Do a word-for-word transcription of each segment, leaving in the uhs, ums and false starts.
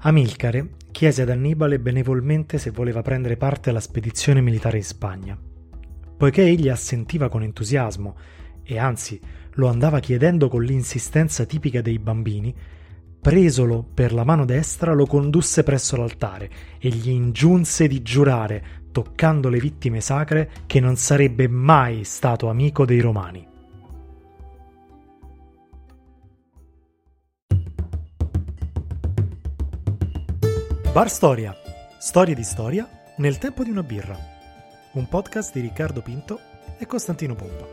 Amilcare chiese ad Annibale benevolmente se voleva prendere parte alla spedizione militare in Spagna. Poiché egli assentiva con entusiasmo e anzi lo andava chiedendo con l'insistenza tipica dei bambini, presolo per la mano destra lo condusse presso l'altare e gli ingiunse di giurare, toccando le vittime sacre, che non sarebbe mai stato amico dei Romani. Bar Storia. Storie di storia nel tempo di una birra. Un podcast di Riccardo Pinto e Costantino Pompa.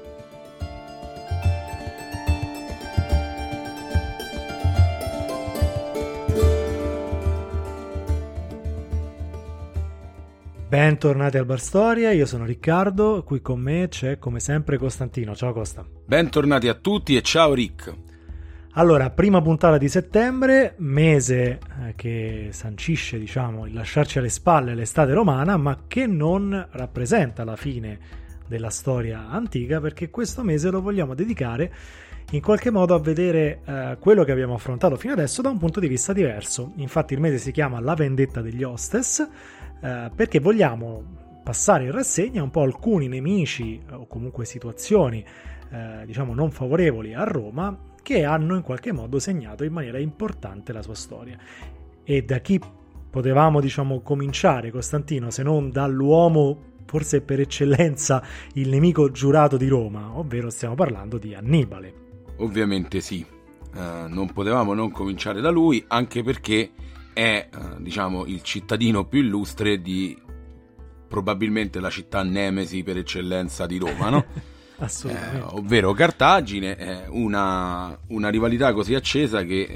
Bentornati al Bar Storia, io sono Riccardo, qui con me c'è come sempre Costantino. Ciao Costa. Bentornati a tutti e ciao Rick. Allora, prima puntata di settembre, mese eh, che sancisce, diciamo, il lasciarci alle spalle l'estate romana, ma che non rappresenta la fine della storia antica, perché questo mese lo vogliamo dedicare in qualche modo a vedere eh, quello che abbiamo affrontato fino adesso da un punto di vista diverso. Infatti il mese si chiama La vendetta degli Hostes, eh, perché vogliamo passare in rassegna un po' alcuni nemici o comunque situazioni eh, diciamo non favorevoli a Roma che hanno in qualche modo segnato in maniera importante la sua storia. E da chi potevamo, diciamo, cominciare, Costantino, se non dall'uomo forse per eccellenza il nemico giurato di Roma, ovvero stiamo parlando di Annibale. Ovviamente sì, uh, non potevamo non cominciare da lui, anche perché è uh, diciamo il cittadino più illustre di probabilmente la città nemesi per eccellenza di Roma, no? Assolutamente. Eh, ovvero Cartagine, eh, una, una rivalità così accesa che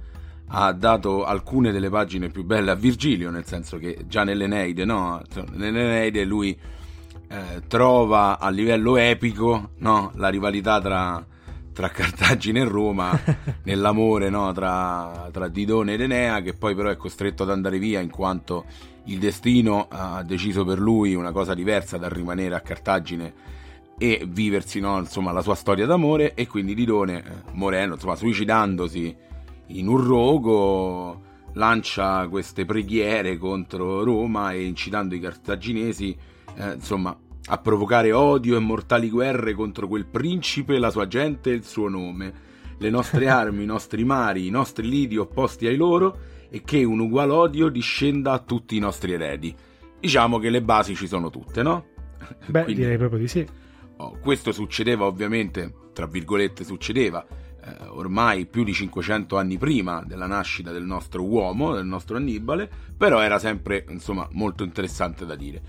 ha dato alcune delle pagine più belle a Virgilio, nel senso che già nell'Eneide, no? Nell'Eneide lui eh, trova a livello epico, no? La rivalità tra, tra Cartagine e Roma nell'amore, no? tra, tra Didone ed Enea, che poi però è costretto ad andare via in quanto il destino ha deciso per lui una cosa diversa dal rimanere a Cartagine e viversi, no, insomma, la sua storia d'amore, e quindi Didone, eh, morendo, insomma, suicidandosi in un rogo, lancia queste preghiere contro Roma e incitando i cartaginesi, eh, insomma, a provocare odio e mortali guerre contro quel principe, la sua gente e il suo nome, le nostre armi, i nostri mari, i nostri lidi opposti ai loro, e che un ugual odio discenda a tutti i nostri eredi. Diciamo che le basi ci sono tutte, no? Beh, Quindi, direi proprio di sì. Oh, questo succedeva ovviamente, tra virgolette succedeva, eh, ormai più di cinquecento anni prima della nascita del nostro uomo, del nostro Annibale, però era sempre, insomma, molto interessante da dire.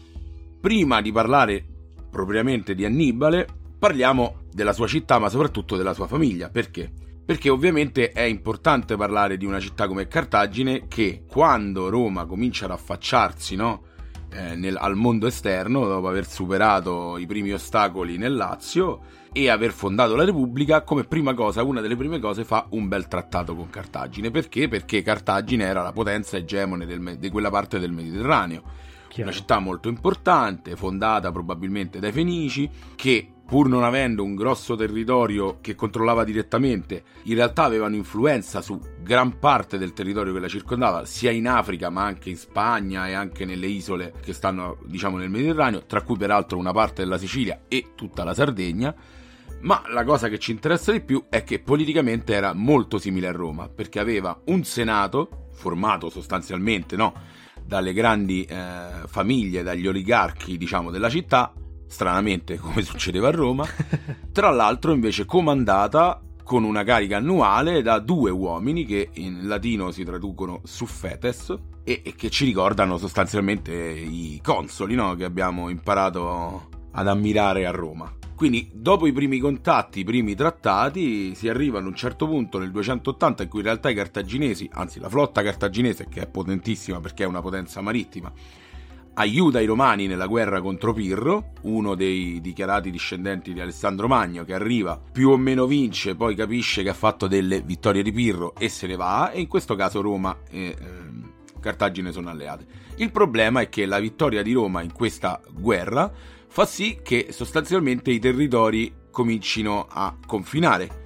Prima di parlare propriamente di Annibale, parliamo della sua città, ma soprattutto della sua famiglia. Perché? Perché ovviamente è importante parlare di una città come Cartagine che, quando Roma comincia ad affacciarsi, no? Eh, nel, al mondo esterno, dopo aver superato i primi ostacoli nel Lazio e aver fondato la Repubblica, come prima cosa, una delle prime cose, fa un bel trattato con Cartagine. Perché? Perché Cartagine era la potenza egemone del, di quella parte del Mediterraneo. Chiaro. Una città molto importante, fondata probabilmente dai Fenici, che pur non avendo un grosso territorio che controllava direttamente, in realtà avevano influenza su gran parte del territorio che la circondava, sia in Africa ma anche in Spagna e anche nelle isole che stanno, diciamo, nel Mediterraneo, tra cui peraltro una parte della Sicilia e tutta la Sardegna. Ma la cosa che ci interessa di più è che politicamente era molto simile a Roma, perché aveva un senato formato sostanzialmente, no, dalle grandi eh, famiglie, dagli oligarchi, diciamo, della città, stranamente come succedeva a Roma, tra l'altro invece comandata con una carica annuale da due uomini che in latino si traducono suffetes e, e che ci ricordano sostanzialmente i consoli, no? Che abbiamo imparato ad ammirare a Roma. Quindi dopo i primi contatti, i primi trattati, si arriva ad un certo punto nel duecentottanta in cui in realtà i cartaginesi, anzi la flotta cartaginese, che è potentissima perché è una potenza marittima, aiuta i romani nella guerra contro Pirro, uno dei dichiarati discendenti di Alessandro Magno, che arriva, più o meno vince, poi capisce che ha fatto delle vittorie di Pirro e se ne va, e in questo caso Roma e eh, Cartagine sono alleate. Il problema è che la vittoria di Roma in questa guerra fa sì che sostanzialmente i territori comincino a confinare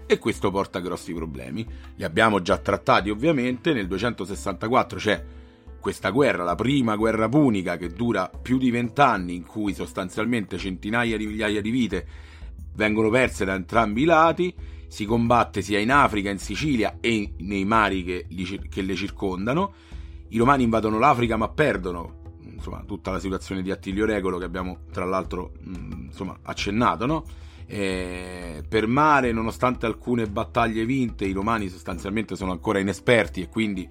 e questo porta a grossi problemi. Li abbiamo già trattati ovviamente. Nel duecentosessantaquattro c'è questa guerra, la prima guerra punica, che dura più di vent'anni, in cui sostanzialmente centinaia di migliaia di vite vengono perse da entrambi i lati. Si combatte sia in Africa, in Sicilia e nei mari che, li, che le circondano. I romani invadono l'Africa ma perdono, insomma, tutta la situazione di Attilio Regolo che abbiamo tra l'altro mh, insomma, accennato, no? E per mare, nonostante alcune battaglie vinte, i romani sostanzialmente sono ancora inesperti e quindi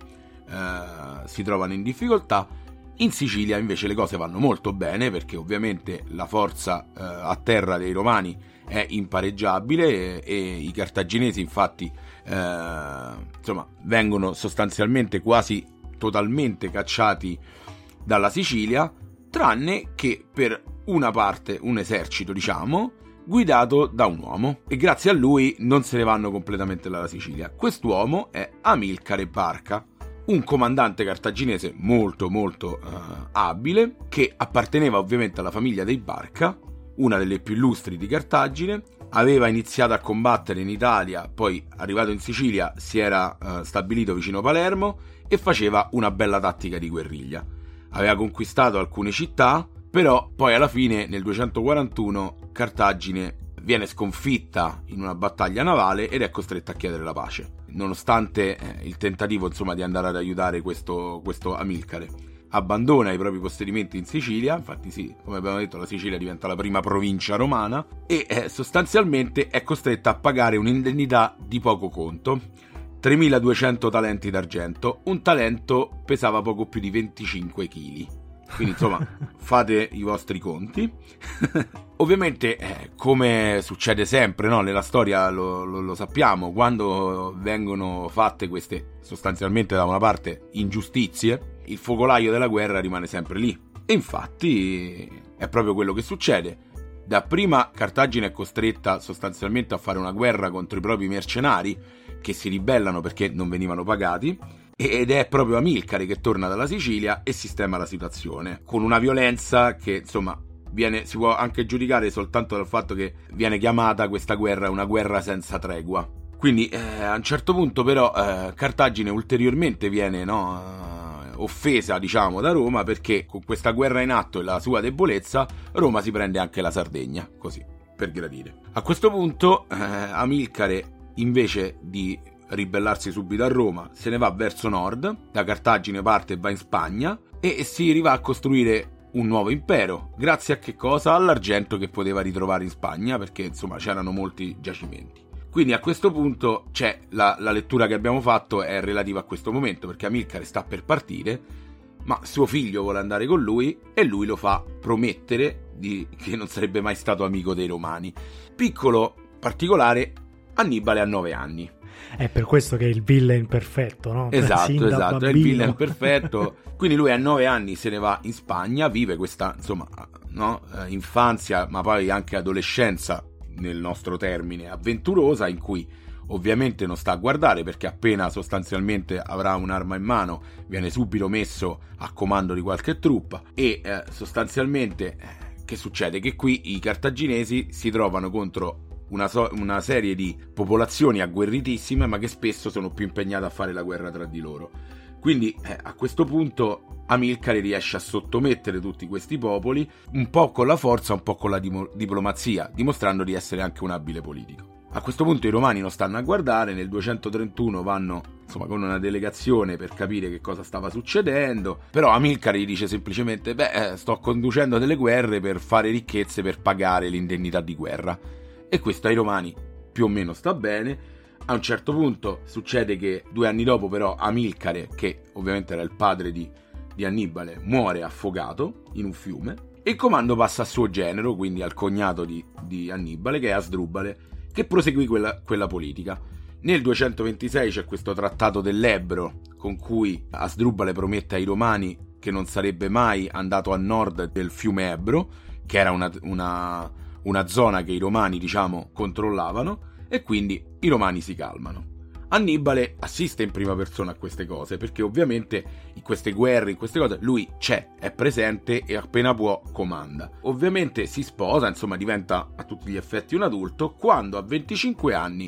eh, si trovano in difficoltà. In Sicilia invece le cose vanno molto bene, perché ovviamente la forza eh, a terra dei romani è impareggiabile e, e i cartaginesi infatti eh, insomma, vengono sostanzialmente quasi totalmente cacciati dalla Sicilia, tranne che per una parte un esercito, diciamo, guidato da un uomo, e grazie a lui non se ne vanno completamente dalla Sicilia. Quest'uomo è Amilcare Barca, un comandante cartaginese molto molto uh, abile, che apparteneva ovviamente alla famiglia dei Barca, una delle più illustri di Cartagine. Aveva iniziato a combattere in Italia, poi arrivato in Sicilia si era uh, stabilito vicino Palermo e faceva una bella tattica di guerriglia. Aveva conquistato alcune città, però poi alla fine nel duecentoquarantuno Cartagine viene sconfitta in una battaglia navale ed è costretta a chiedere la pace, nonostante eh, il tentativo insomma di andare ad aiutare questo, questo Amilcare. Abbandona i propri possedimenti in Sicilia, infatti sì, come abbiamo detto, la Sicilia diventa la prima provincia romana e eh, sostanzialmente è costretta a pagare un'indennità di poco conto, tremiladuecento talenti d'argento. Un talento pesava poco più di venticinque chili, quindi insomma fate i vostri conti. Ovviamente eh, come succede sempre, no? Nella storia lo, lo, lo sappiamo, quando vengono fatte queste sostanzialmente da una parte ingiustizie, il focolaio della guerra rimane sempre lì, e infatti è proprio quello che succede. Dapprima Cartagine è costretta sostanzialmente a fare una guerra contro i propri mercenari che si ribellano perché non venivano pagati, ed è proprio Amilcare che torna dalla Sicilia e sistema la situazione con una violenza che insomma viene, si può anche giudicare soltanto dal fatto che viene chiamata questa guerra una guerra senza tregua. Quindi eh, a un certo punto però eh, Cartagine ulteriormente viene no, offesa, diciamo, da Roma, perché con questa guerra in atto e la sua debolezza Roma si prende anche la Sardegna, così per gradire. A questo punto eh, Amilcare, invece di ribellarsi subito a Roma, se ne va verso nord, da Cartagine parte e va in Spagna e si arriva a costruire un nuovo impero, grazie a che cosa? All'argento che poteva ritrovare in Spagna, perché insomma c'erano molti giacimenti. Quindi a questo punto c'è la, la lettura che abbiamo fatto è relativa a questo momento, perché Amilcare sta per partire, ma suo figlio vuole andare con lui e lui lo fa promettere di, che non sarebbe mai stato amico dei Romani. Piccolo particolare, Annibale ha nove anni. È per questo che è il villain perfetto, no? Esatto, Sin da esatto, bambino. È il villain perfetto. Quindi lui a nove anni se ne va in Spagna, vive questa, insomma, no, eh, infanzia, ma poi anche adolescenza, nel nostro termine, avventurosa, in cui ovviamente non sta a guardare, perché appena sostanzialmente avrà un'arma in mano viene subito messo a comando di qualche truppa e eh, sostanzialmente eh, che succede? Che qui i cartaginesi si trovano contro una, so- una serie di popolazioni agguerritissime, ma che spesso sono più impegnate a fare la guerra tra di loro. Quindi eh, a questo punto Amilcare riesce a sottomettere tutti questi popoli, un po' con la forza, un po' con la dim- diplomazia, dimostrando di essere anche un abile politico. A questo punto i romani non stanno a guardare, nel duecentotrentuno vanno insomma con una delegazione per capire che cosa stava succedendo, però Amilcare gli dice semplicemente beh eh, sto conducendo delle guerre per fare ricchezze per pagare l'indennità di guerra, e questo ai romani più o meno sta bene. A un certo punto succede che due anni dopo però Amilcare, che ovviamente era il padre di, di Annibale, muore affogato in un fiume e il comando passa a suo genero, quindi al cognato di, di Annibale, che è Asdrubale, che proseguì quella, quella politica. Nel duecentoventisei c'è questo trattato dell'Ebro con cui Asdrubale promette ai romani che non sarebbe mai andato a nord del fiume Ebro, che era una, una, una zona che i romani, diciamo, controllavano, e quindi i romani si calmano. Annibale assiste in prima persona a queste cose, perché ovviamente in queste guerre, in queste cose, lui c'è, è presente e appena può comanda. Ovviamente si sposa, insomma diventa a tutti gli effetti un adulto, quando a venticinque anni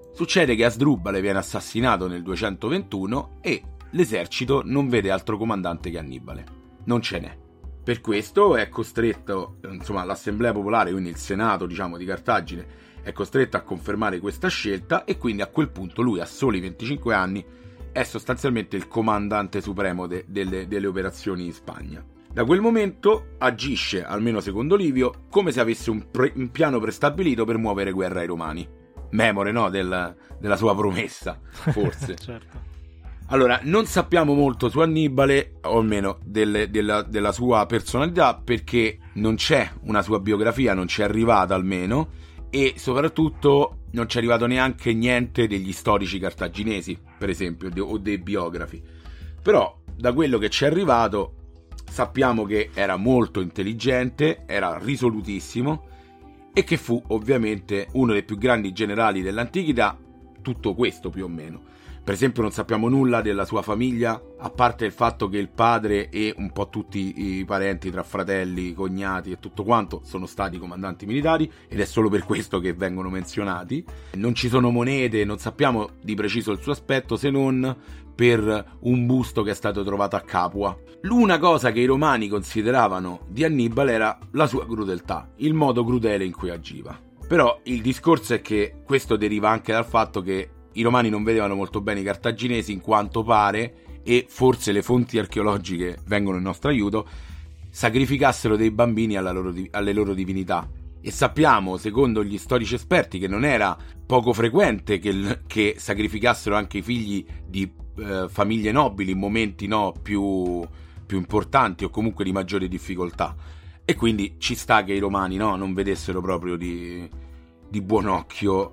Succede che Asdrubale viene assassinato nel duecentoventuno e l'esercito non vede altro comandante che Annibale. Non ce n'è. Per questo è costretto, insomma, l'Assemblea Popolare, quindi il Senato, diciamo, di Cartagine, è costretto a confermare questa scelta e quindi a quel punto lui, a soli venticinque anni, è sostanzialmente il comandante supremo de- delle, delle operazioni in Spagna. Da quel momento agisce, almeno secondo Livio, come se avesse un, pre- un piano prestabilito per muovere guerra ai Romani. Memore, no, del, della sua promessa, forse. Certo. Allora, non sappiamo molto su Annibale, o almeno delle, della, della sua personalità, perché non c'è una sua biografia, non ci è arrivata almeno, e soprattutto non ci è arrivato neanche niente degli storici cartaginesi, per esempio, o dei biografi. Però, da quello che ci è arrivato, sappiamo che era molto intelligente, era risolutissimo, e che fu ovviamente uno dei più grandi generali dell'antichità, tutto questo più o meno. Per esempio non sappiamo nulla della sua famiglia, a parte il fatto che il padre e un po' tutti i parenti tra fratelli, cognati e tutto quanto sono stati comandanti militari, ed è solo per questo che vengono menzionati. Non ci sono monete, non sappiamo di preciso il suo aspetto, se non per un busto che è stato trovato a Capua. L'una cosa che i romani consideravano di Annibale era la sua crudeltà, il modo crudele in cui agiva. Però il discorso è che questo deriva anche dal fatto che i romani non vedevano molto bene i cartaginesi, in quanto pare, e forse le fonti archeologiche vengono in nostro aiuto, sacrificassero dei bambini alla loro, alle loro divinità. E sappiamo, secondo gli storici esperti, che non era poco frequente che, che sacrificassero anche i figli di eh, famiglie nobili in momenti no, più, più importanti o comunque di maggiore difficoltà. E quindi ci sta che i romani no, non vedessero proprio di, di buon occhio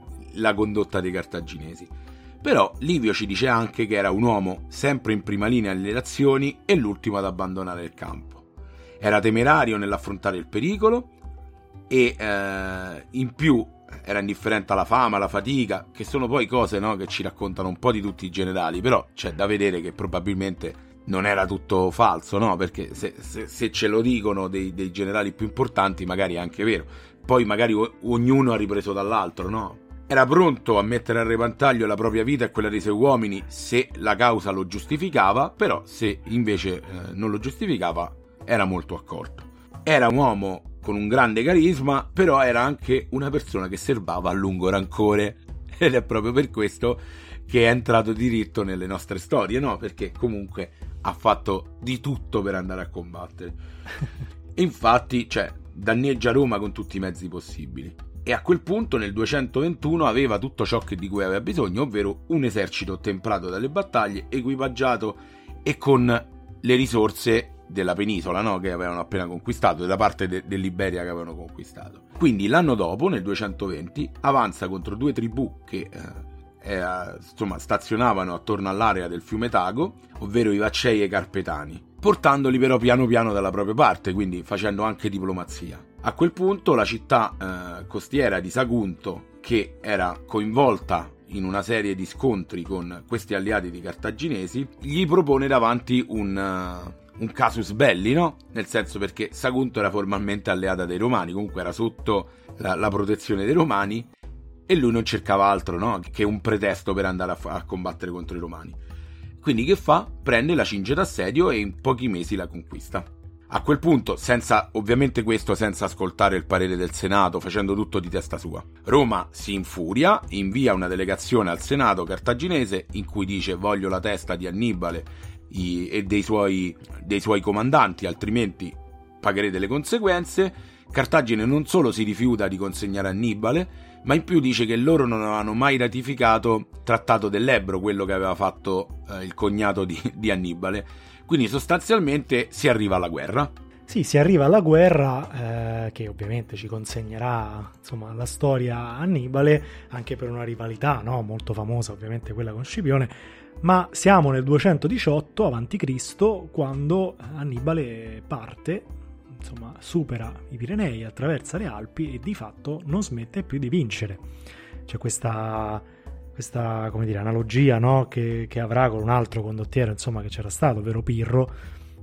la condotta dei cartaginesi. Però Livio ci dice anche che era un uomo sempre in prima linea nelle azioni e l'ultimo ad abbandonare il campo. Era temerario nell'affrontare il pericolo e eh, in più era indifferente alla fama, alla fatica, che sono poi cose no, che ci raccontano un po' di tutti i generali, però c'è da vedere che probabilmente non era tutto falso, no? Perché se, se, se ce lo dicono dei, dei generali più importanti magari è anche vero, poi magari o, ognuno ha ripreso dall'altro, no? Era pronto a mettere a repentaglio la propria vita e quella dei suoi uomini se la causa lo giustificava, però se invece eh, non lo giustificava era molto accorto. Era un uomo con un grande carisma, però era anche una persona che serbava a lungo rancore, ed è proprio per questo che è entrato diritto nelle nostre storie, no? Perché comunque ha fatto di tutto per andare a combattere. Infatti, cioè, danneggia Roma con tutti i mezzi possibili. E a quel punto nel duecentoventuno aveva tutto ciò che di cui aveva bisogno, ovvero un esercito temprato dalle battaglie, equipaggiato e con le risorse della penisola, no? Che avevano appena conquistato, della parte de- dell'Iberia che avevano conquistato. Quindi l'anno dopo, nel duecentoventi, avanza contro due tribù che eh, eh, insomma stazionavano attorno all'area del fiume Tago, ovvero i Vaccei e i Carpetani, portandoli però piano piano dalla propria parte, quindi facendo anche diplomazia. A quel punto la città eh, costiera di Sagunto, che era coinvolta in una serie di scontri con questi alleati di cartaginesi, gli propone davanti un, uh, un casus belli, no? Nel senso, perché Sagunto era formalmente alleata dei Romani, comunque era sotto la, la protezione dei Romani, e lui non cercava altro, no? Che un pretesto per andare a, a combattere contro i Romani. Quindi che fa? Prende, la cinge d'assedio e in pochi mesi la conquista. A quel punto, senza ovviamente questo senza ascoltare il parere del Senato, facendo tutto di testa sua, Roma si infuria, invia una delegazione al Senato cartaginese in cui dice: voglio la testa di Annibale i, e dei suoi, dei suoi comandanti, altrimenti pagherete le conseguenze. Cartagine non solo si rifiuta di consegnare Annibale, ma in più dice che loro non avevano mai ratificato il Trattato dell'Ebro, quello che aveva fatto eh, il cognato di, di Annibale. Quindi sostanzialmente si arriva alla guerra. Sì, si arriva alla guerra, eh, che ovviamente ci consegnerà insomma la storia Annibale, anche per una rivalità, no? Molto famosa, ovviamente quella con Scipione. Ma siamo nel duecentodiciotto avanti Cristo, quando Annibale parte, insomma supera i Pirenei, attraversa le Alpi e di fatto non smette più di vincere. C'è questa... questa, come dire, analogia, no? che, che avrà con un altro condottiero, insomma, che c'era stato, ovvero Pirro,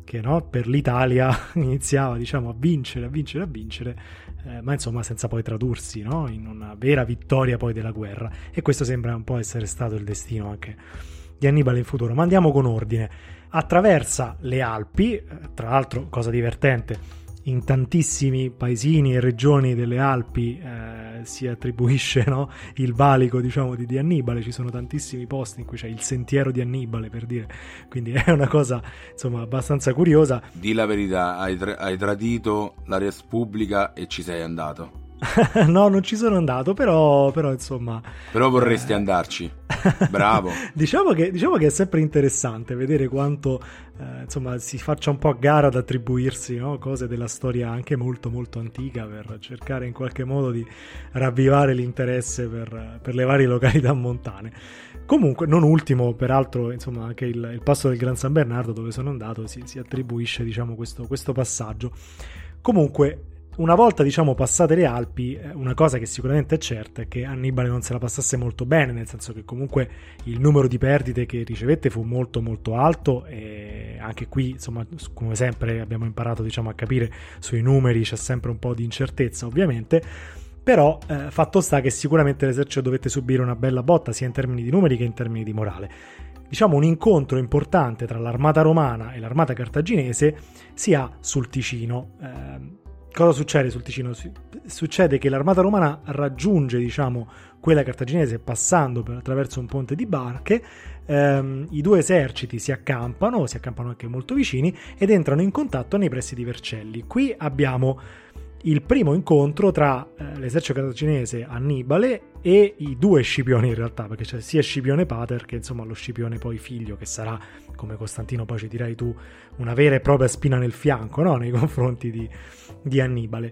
che no, per l'Italia iniziava, diciamo, a vincere, a vincere, a vincere, eh, ma insomma senza poi tradursi, no, in una vera vittoria poi della guerra. E questo sembra un po' essere stato il destino anche di Annibale in futuro. Ma andiamo con ordine. Attraversa le Alpi, tra l'altro, cosa divertente, in tantissimi paesini e regioni delle Alpi eh, si attribuisce, no, il valico, diciamo, di, di Annibale. Ci sono tantissimi posti in cui c'è il sentiero di Annibale, per dire, quindi è una cosa insomma abbastanza curiosa. Di la verità, hai, tra- hai tradito la res pubblica e ci sei andato. No, non ci sono andato, però, però insomma... Però vorresti eh... andarci. Bravo. diciamo, che, diciamo che è sempre interessante vedere quanto eh, insomma si faccia un po' a gara ad attribuirsi, no, cose della storia anche molto molto antica, per cercare in qualche modo di ravvivare l'interesse per, per le varie località montane. Comunque, non ultimo, peraltro, insomma, anche il, il passo del Gran San Bernardo, dove sono andato, si, si attribuisce, diciamo, questo, questo passaggio. Comunque, una volta, diciamo, passate le Alpi, una cosa che sicuramente è certa è che Annibale non se la passasse molto bene, nel senso che comunque il numero di perdite che ricevette fu molto molto alto, e anche qui, insomma, come sempre abbiamo imparato, diciamo, a capire sui numeri, c'è sempre un po' di incertezza ovviamente, però eh, fatto sta che sicuramente l'esercito dovette subire una bella botta sia in termini di numeri che in termini di morale. Diciamo, un incontro importante tra l'armata romana e l'armata cartaginese si ha sul Ticino. Eh, Cosa succede sul Ticino? Succede che l'armata romana raggiunge, diciamo, quella cartaginese passando per, attraverso un ponte di barche. Ehm, i due eserciti si accampano, si accampano anche molto vicini, ed entrano in contatto nei pressi di Vercelli. Qui abbiamo il primo incontro tra eh, l'esercito cartaginese Annibale e i due Scipioni, in realtà, perché c'è sia Scipione pater che, insomma, lo Scipione poi figlio, che sarà, come Costantino poi ci dirai tu, una vera e propria spina nel fianco, no? Nei confronti di, di Annibale.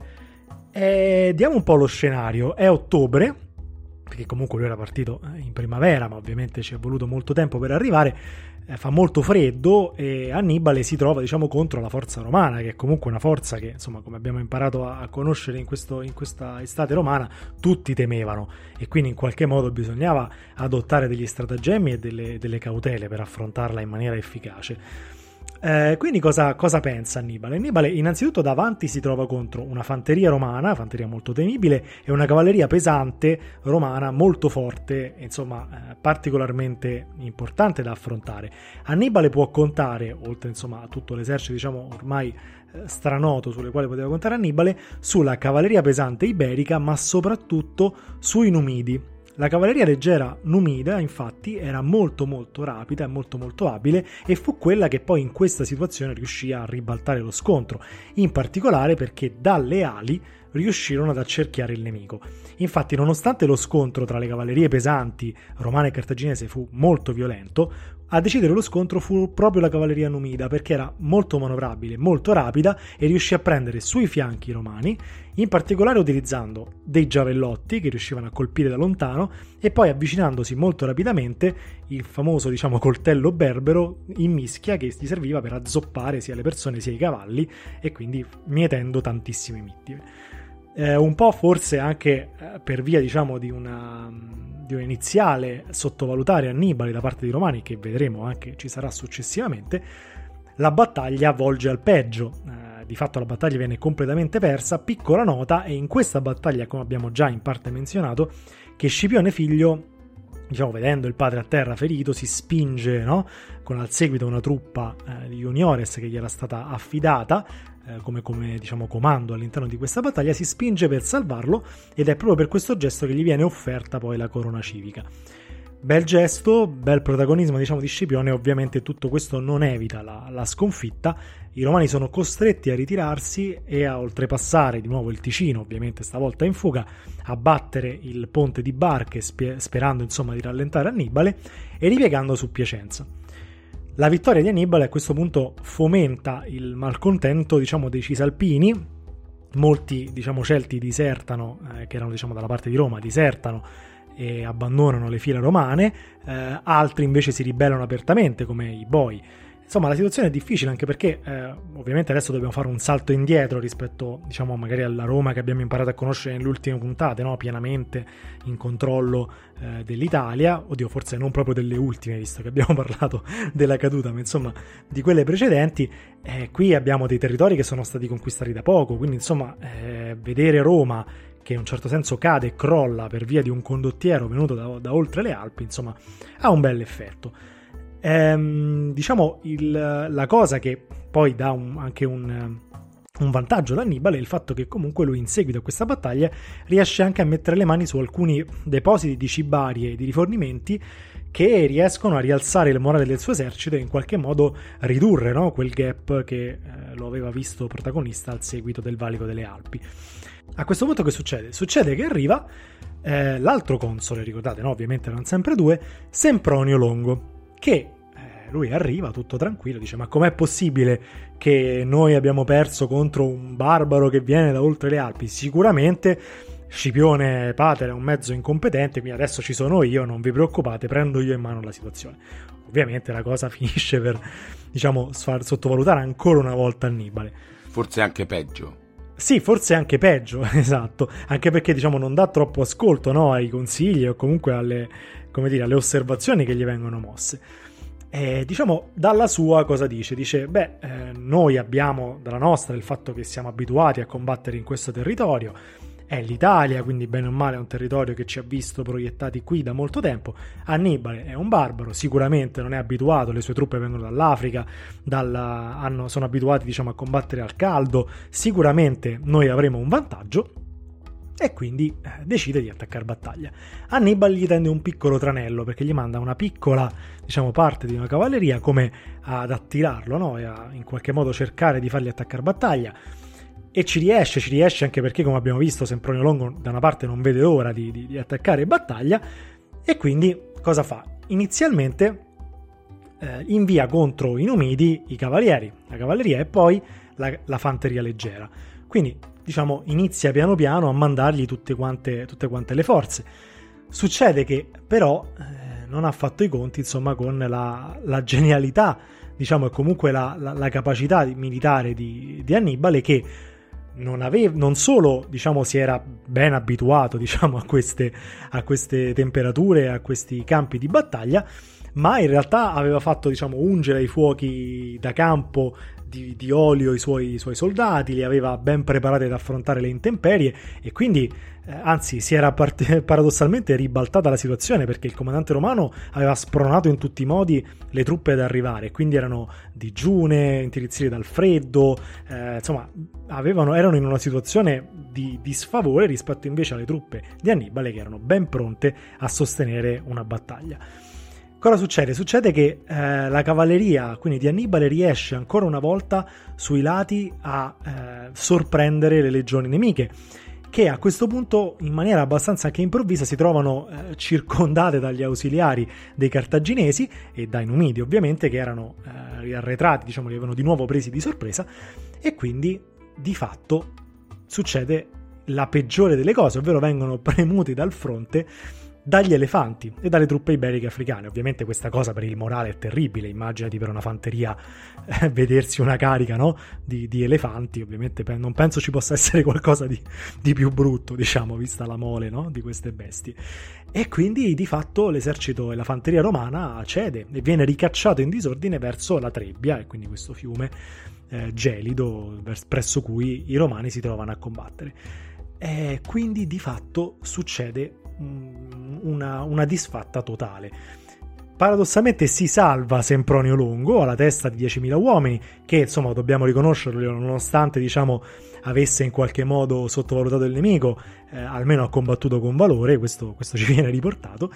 E diamo un po' lo scenario. È ottobre, perché comunque lui era partito in primavera, ma ovviamente ci è voluto molto tempo per arrivare. Eh, fa molto freddo e Annibale si trova, diciamo, contro la forza romana, che è comunque una forza che, insomma, come abbiamo imparato a, a conoscere in, questo, in questa estate romana, tutti temevano, e quindi in qualche modo bisognava adottare degli stratagemmi e delle, delle cautele per affrontarla in maniera efficace. Eh, quindi cosa, cosa pensa Annibale? Annibale innanzitutto davanti si trova contro una fanteria romana, fanteria molto temibile, e una cavalleria pesante romana molto forte, insomma eh, particolarmente importante da affrontare. Annibale può contare, oltre, insomma, a tutto l'esercito, diciamo, ormai eh, stranoto sulle quali poteva contare Annibale, sulla cavalleria pesante iberica, ma soprattutto sui Numidi. La cavalleria leggera numida, infatti, era molto molto rapida e molto molto abile, e fu quella che poi in questa situazione riuscì a ribaltare lo scontro, in particolare perché dalle ali riuscirono ad accerchiare il nemico. Infatti, nonostante lo scontro tra le cavallerie pesanti romane e cartaginese fu molto violento, a decidere lo scontro fu proprio la cavalleria numida, perché era molto manovrabile, molto rapida, e riuscì a prendere sui fianchi romani, in particolare utilizzando dei giavellotti che riuscivano a colpire da lontano, e poi avvicinandosi molto rapidamente il famoso, diciamo, coltello berbero in mischia, che gli serviva per azzoppare sia le persone sia i cavalli, e quindi mietendo tantissime vittime. Eh, un po' forse anche eh, per via, diciamo, di una, di un iniziale sottovalutare Annibale da parte dei romani, che vedremo anche ci sarà successivamente, la battaglia volge al peggio. Eh, di fatto la battaglia viene completamente persa. Piccola nota, e in questa battaglia, come abbiamo già in parte menzionato, che Scipione figlio, diciamo, vedendo il padre a terra ferito, si spinge, no? Con al seguito una truppa eh, di juniores che gli era stata affidata eh, come, come diciamo comando all'interno di questa battaglia, si spinge per salvarlo, ed è proprio per questo gesto che gli viene offerta poi la corona civica. Bel gesto, bel protagonismo, diciamo, di Scipione. Ovviamente tutto questo non evita la, la sconfitta. I romani sono costretti a ritirarsi e a oltrepassare di nuovo il Ticino, ovviamente stavolta in fuga, a battere il ponte di barche spe- sperando, insomma, di rallentare Annibale, e ripiegando su Piacenza. La vittoria di Annibale a questo punto fomenta il malcontento, diciamo, dei Cisalpini. Molti, diciamo, Celti disertano, eh, che erano, diciamo, dalla parte di Roma, disertano e abbandonano le fila romane, eh, altri invece si ribellano apertamente, come i Boi. insomma la situazione è difficile, anche perché eh, ovviamente adesso dobbiamo fare un salto indietro rispetto, diciamo, magari alla Roma che abbiamo imparato a conoscere nelle ultime puntate, no? Pienamente in controllo eh, dell'Italia, oddio forse non proprio delle ultime visto che abbiamo parlato della caduta, ma insomma di quelle precedenti. Eh, qui abbiamo dei territori che sono stati conquistati da poco, quindi insomma eh, vedere Roma che in un certo senso cade e crolla per via di un condottiero venuto da, da oltre le Alpi, insomma ha un bel effetto. Ehm, diciamo il, la cosa che poi dà un, anche un, un vantaggio ad Annibale è il fatto che comunque lui in seguito a questa battaglia riesce anche a mettere le mani su alcuni depositi di cibarie e di rifornimenti che riescono a rialzare il morale del suo esercito e in qualche modo ridurre, no, quel gap che eh, lo aveva visto protagonista al seguito del valico delle Alpi. A questo punto che succede? Succede che arriva eh, l'altro console, ricordate, no? Ovviamente erano sempre due, Sempronio Longo, che eh, lui arriva tutto tranquillo, dice ma com'è possibile che noi abbiamo perso contro un barbaro che viene da oltre le Alpi? Sicuramente Scipione Pater è un mezzo incompetente, quindi adesso ci sono io, non vi preoccupate, prendo io in mano la situazione. Ovviamente la cosa finisce per, diciamo, far sottovalutare ancora una volta Annibale. Forse anche peggio. Sì, forse anche peggio, esatto, anche perché diciamo non dà troppo ascolto, no, ai consigli o comunque alle, come dire, alle osservazioni che gli vengono mosse. E diciamo dalla sua cosa dice? Dice, beh, eh, noi abbiamo dalla nostra il fatto che siamo abituati a combattere in questo territorio, è l'Italia, quindi bene o male è un territorio che ci ha visto proiettati qui da molto tempo. Annibale è un barbaro, sicuramente non è abituato, le sue truppe vengono dall'Africa, dalla, hanno, sono abituati diciamo a combattere al caldo, sicuramente noi avremo un vantaggio e quindi eh, decide di attaccare battaglia. Annibale gli tende un piccolo tranello perché gli manda una piccola diciamo parte di una cavalleria come ad attirarlo, no? E a in qualche modo cercare di fargli attaccare battaglia. E ci riesce, ci riesce anche perché, come abbiamo visto, Sempronio Longo da una parte non vede l'ora di, di, di attaccare battaglia, e quindi cosa fa? Inizialmente eh, invia contro i Numidi i cavalieri, la cavalleria e poi la, la fanteria leggera. Quindi, diciamo, inizia piano piano a mandargli tutte quante, tutte quante le forze. Succede che però eh, non ha fatto i conti, insomma, con la, la genialità, diciamo, e comunque la, la, la capacità militare di, di Annibale, che non aveva, non solo diciamo si era ben abituato diciamo a queste, a queste temperature, a questi campi di battaglia, ma in realtà aveva fatto diciamo ungere ai fuochi da campo di, di olio i suoi, i suoi soldati, li aveva ben preparati ad affrontare le intemperie e quindi eh, anzi si era part- paradossalmente ribaltata la situazione, perché il comandante romano aveva spronato in tutti i modi le truppe ad arrivare, quindi erano digiune, intirizzite dal freddo, eh, insomma avevano, erano in una situazione di, di sfavore rispetto invece alle truppe di Annibale che erano ben pronte a sostenere una battaglia. Cosa succede? Succede che eh, la cavalleria quindi di Annibale riesce ancora una volta sui lati a eh, sorprendere le legioni nemiche, che a questo punto in maniera abbastanza anche improvvisa si trovano eh, circondate dagli ausiliari dei cartaginesi e dai Numidi ovviamente, che erano eh, arretrati, diciamo li avevano di nuovo presi di sorpresa, e quindi di fatto succede la peggiore delle cose, ovvero vengono premuti dal fronte dagli elefanti e dalle truppe iberiche africane. Ovviamente questa cosa per il morale è terribile, immaginati per una fanteria eh, vedersi una carica, no? di, di elefanti, ovviamente pe- non penso ci possa essere qualcosa di, di più brutto, diciamo, vista la mole, no? di queste bestie. E quindi di fatto l'esercito e la fanteria romana cede e viene ricacciato in disordine verso la Trebbia, e quindi questo fiume eh, gelido presso cui i romani si trovano a combattere. E quindi di fatto succede Una, una disfatta totale. Paradossalmente si salva Sempronio Longo alla testa di diecimila uomini, che insomma dobbiamo riconoscerlo, nonostante diciamo avesse in qualche modo sottovalutato il nemico, eh, almeno ha combattuto con valore, questo, questo ci viene riportato,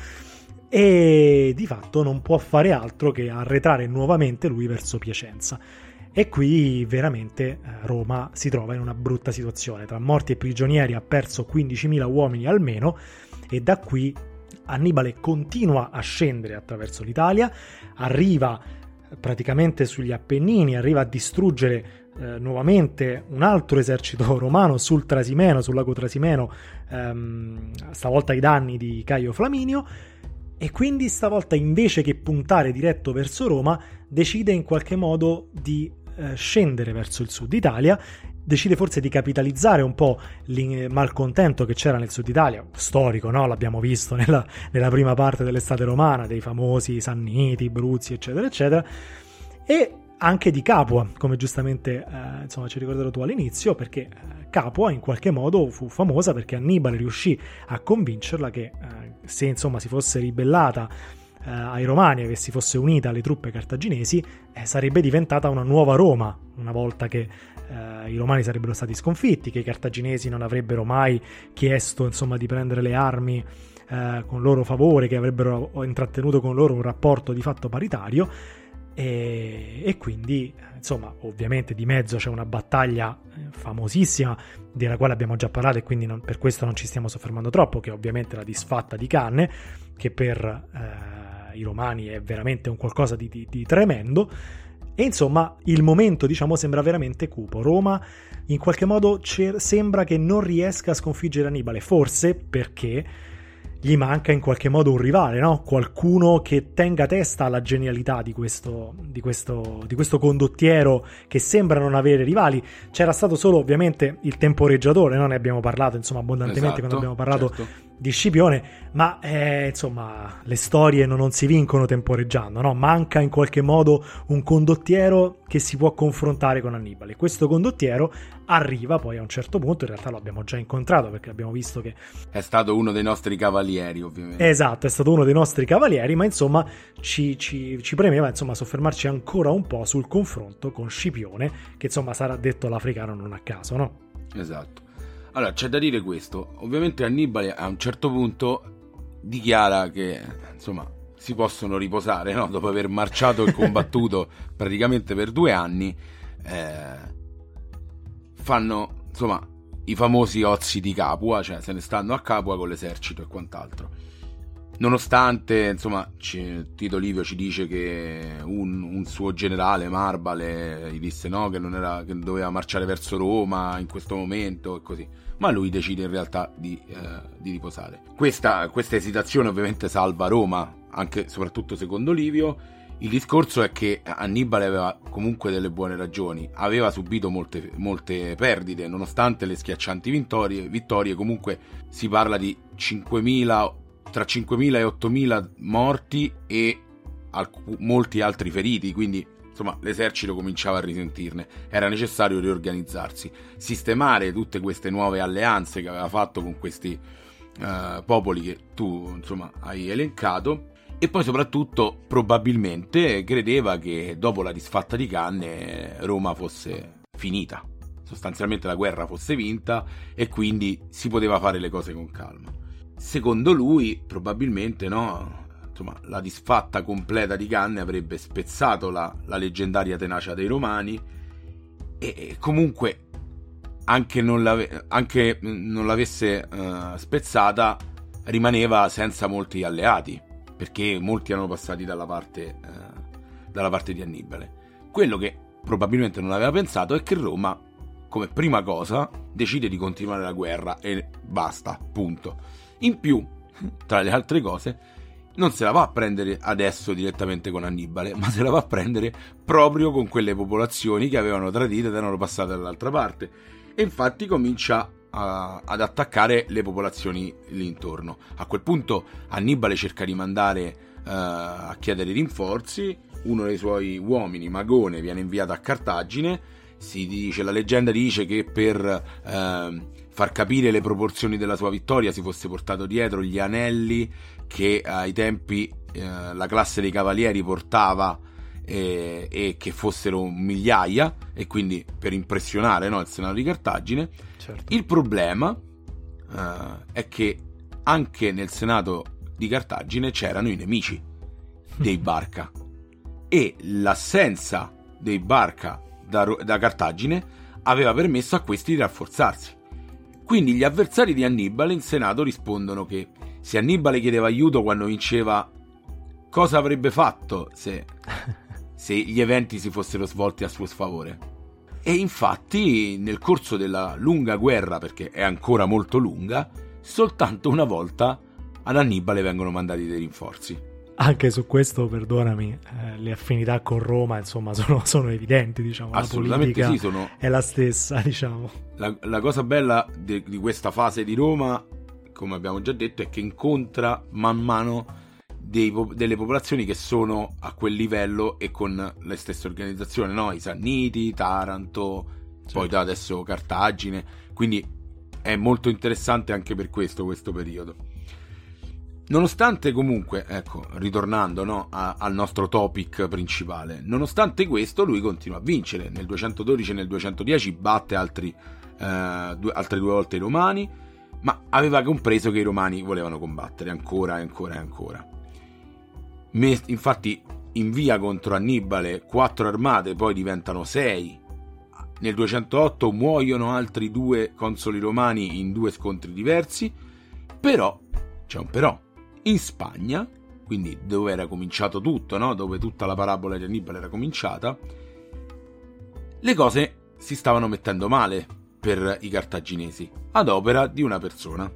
e di fatto non può fare altro che arretrare nuovamente lui verso Piacenza. E qui veramente Roma si trova in una brutta situazione, tra morti e prigionieri ha perso quindicimila uomini almeno, e da qui Annibale continua a scendere attraverso l'Italia, arriva praticamente sugli Appennini, arriva a distruggere eh, nuovamente un altro esercito romano sul Trasimeno, sul lago Trasimeno, ehm, stavolta ai danni di Caio Flaminio, e quindi stavolta, invece che puntare diretto verso Roma, decide in qualche modo di eh, scendere verso il sud Italia, decide forse di capitalizzare un po' il malcontento che c'era nel sud Italia, storico, no? L'abbiamo visto nella, nella prima parte dell'estate romana, dei famosi Sanniti, Bruzzi, eccetera, eccetera, e anche di Capua, come giustamente eh, insomma ci ricorderò tu all'inizio, perché eh, Capua in qualche modo fu famosa perché Annibale riuscì a convincerla che eh, se insomma si fosse ribellata eh, ai Romani e che si fosse unita alle truppe cartaginesi, eh, sarebbe diventata una nuova Roma, una volta che eh, i Romani sarebbero stati sconfitti, che i cartaginesi non avrebbero mai chiesto insomma di prendere le armi eh, con loro favore, che avrebbero intrattenuto con loro un rapporto di fatto paritario. E, e quindi insomma ovviamente di mezzo c'è una battaglia famosissima della quale abbiamo già parlato e quindi non, per questo non ci stiamo soffermando troppo, che è ovviamente la disfatta di Canne, che per eh, i romani è veramente un qualcosa di, di, di tremendo. E insomma il momento, diciamo, sembra veramente cupo. Roma in qualche modo sembra che non riesca a sconfiggere Annibale, forse perché gli manca in qualche modo un rivale, no? Qualcuno che tenga testa alla genialità di questo, di questo, di questo condottiero che sembra non avere rivali. C'era stato solo ovviamente il temporeggiatore, no? Ne abbiamo parlato insomma abbondantemente, esatto, quando abbiamo parlato certo. di Scipione, ma eh, insomma le storie non, non si vincono temporeggiando, no? Manca in qualche modo un condottiero che si può confrontare con Annibale. Questo condottiero arriva poi a un certo punto, in realtà lo abbiamo già incontrato perché abbiamo visto che è stato uno dei nostri cavalieri, ovviamente. Esatto, è stato uno dei nostri cavalieri, ma insomma ci, ci, ci premeva insomma soffermarci ancora un po' sul confronto con Scipione, che insomma sarà detto l'africano non a caso, no? Esatto. Allora, c'è da dire questo. Ovviamente Annibale a un certo punto dichiara che, insomma, si possono riposare, no? Dopo aver marciato e combattuto praticamente per due anni, eh, fanno, insomma, i famosi ozi di Capua, cioè se ne stanno a Capua con l'esercito e quant'altro. Nonostante, insomma, c- Tito Livio ci dice che un, un suo generale, Marbale, gli disse no, che non era, che doveva marciare verso Roma in questo momento e così, ma lui decide in realtà di, eh, di riposare. Questa, questa esitazione ovviamente salva Roma, anche soprattutto secondo Livio. Il discorso è che Annibale aveva comunque delle buone ragioni, aveva subito molte, molte perdite, nonostante le schiaccianti vittorie, vittorie comunque si parla di cinquemila, tra cinquemila e ottomila morti e alc- molti altri feriti, quindi insomma l'esercito cominciava a risentirne, era necessario riorganizzarsi, sistemare tutte queste nuove alleanze che aveva fatto con questi uh, popoli che tu insomma hai elencato. E poi soprattutto probabilmente credeva che dopo la disfatta di Canne Roma fosse finita, sostanzialmente la guerra fosse vinta e quindi si poteva fare le cose con calma. Secondo lui probabilmente no, insomma la disfatta completa di Canne avrebbe spezzato la, la leggendaria tenacia dei Romani e, e comunque anche non, l'ave, anche non l'avesse uh, spezzata rimaneva senza molti alleati, perché molti erano passati dalla parte, eh, dalla parte di Annibale. Quello che probabilmente non aveva pensato è che Roma, come prima cosa, decide di continuare la guerra e basta, punto. In più, tra le altre cose, non se la va a prendere adesso direttamente con Annibale, ma se la va a prendere proprio con quelle popolazioni che avevano tradito ed erano passate dall'altra parte. E infatti comincia A, ad attaccare le popolazioni lì intorno. A quel punto Annibale cerca di mandare uh, a chiedere rinforzi. Uno dei suoi uomini, Magone, viene inviato a Cartagine. Si dice, la leggenda dice che per uh, far capire le proporzioni della sua vittoria si fosse portato dietro gli anelli che ai tempi uh, la classe dei cavalieri portava e, e che fossero migliaia, e quindi per impressionare, no, il Senato di Cartagine. Certo. Il problema uh, è che anche nel Senato di Cartagine c'erano i nemici dei Barca e l'assenza dei Barca da, da Cartagine aveva permesso a questi di rafforzarsi. Quindi gli avversari di Annibale in Senato rispondono che se Annibale chiedeva aiuto quando vinceva, cosa avrebbe fatto se, se gli eventi si fossero svolti a suo sfavore? E infatti nel corso della lunga guerra, perché è ancora molto lunga, soltanto una volta ad Annibale vengono mandati dei rinforzi. Anche su questo, perdonami, eh, le affinità con Roma, insomma, sono, sono evidenti, diciamo. Assolutamente la sì, sono... è la stessa, diciamo. La, la cosa bella di, di questa fase di Roma, come abbiamo già detto, è che incontra man mano dei, delle popolazioni che sono a quel livello e con le stesse organizzazioni, no? I Sanniti, Taranto, sì. Poi da adesso Cartagine, quindi è molto interessante anche per questo questo periodo. Nonostante comunque, ecco, ritornando no, a, al nostro topic principale, nonostante questo lui continua a vincere. Nel duecentododici e nel duecentodieci batte altri, eh, due, altre due volte i Romani, ma aveva compreso che i Romani volevano combattere ancora e ancora e ancora. Me, infatti invia contro Annibale quattro armate, poi diventano sei. Nel duecentootto muoiono altri due consoli romani in due scontri diversi, però, c'è un però, in Spagna, quindi dove era cominciato tutto, no? Dove tutta la parabola di Annibale era cominciata, le cose si stavano mettendo male per i cartaginesi, ad opera di una persona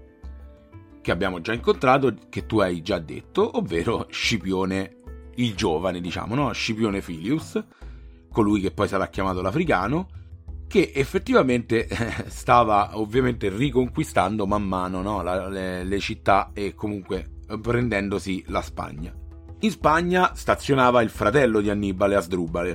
che abbiamo già incontrato, che tu hai già detto, ovvero Scipione il giovane, diciamo, no? Scipione Filius, colui che poi sarà chiamato l'Africano, che effettivamente stava ovviamente riconquistando man mano, no? la, le, le città e comunque prendendosi la Spagna. In Spagna stazionava il fratello di Annibale, Asdrubale,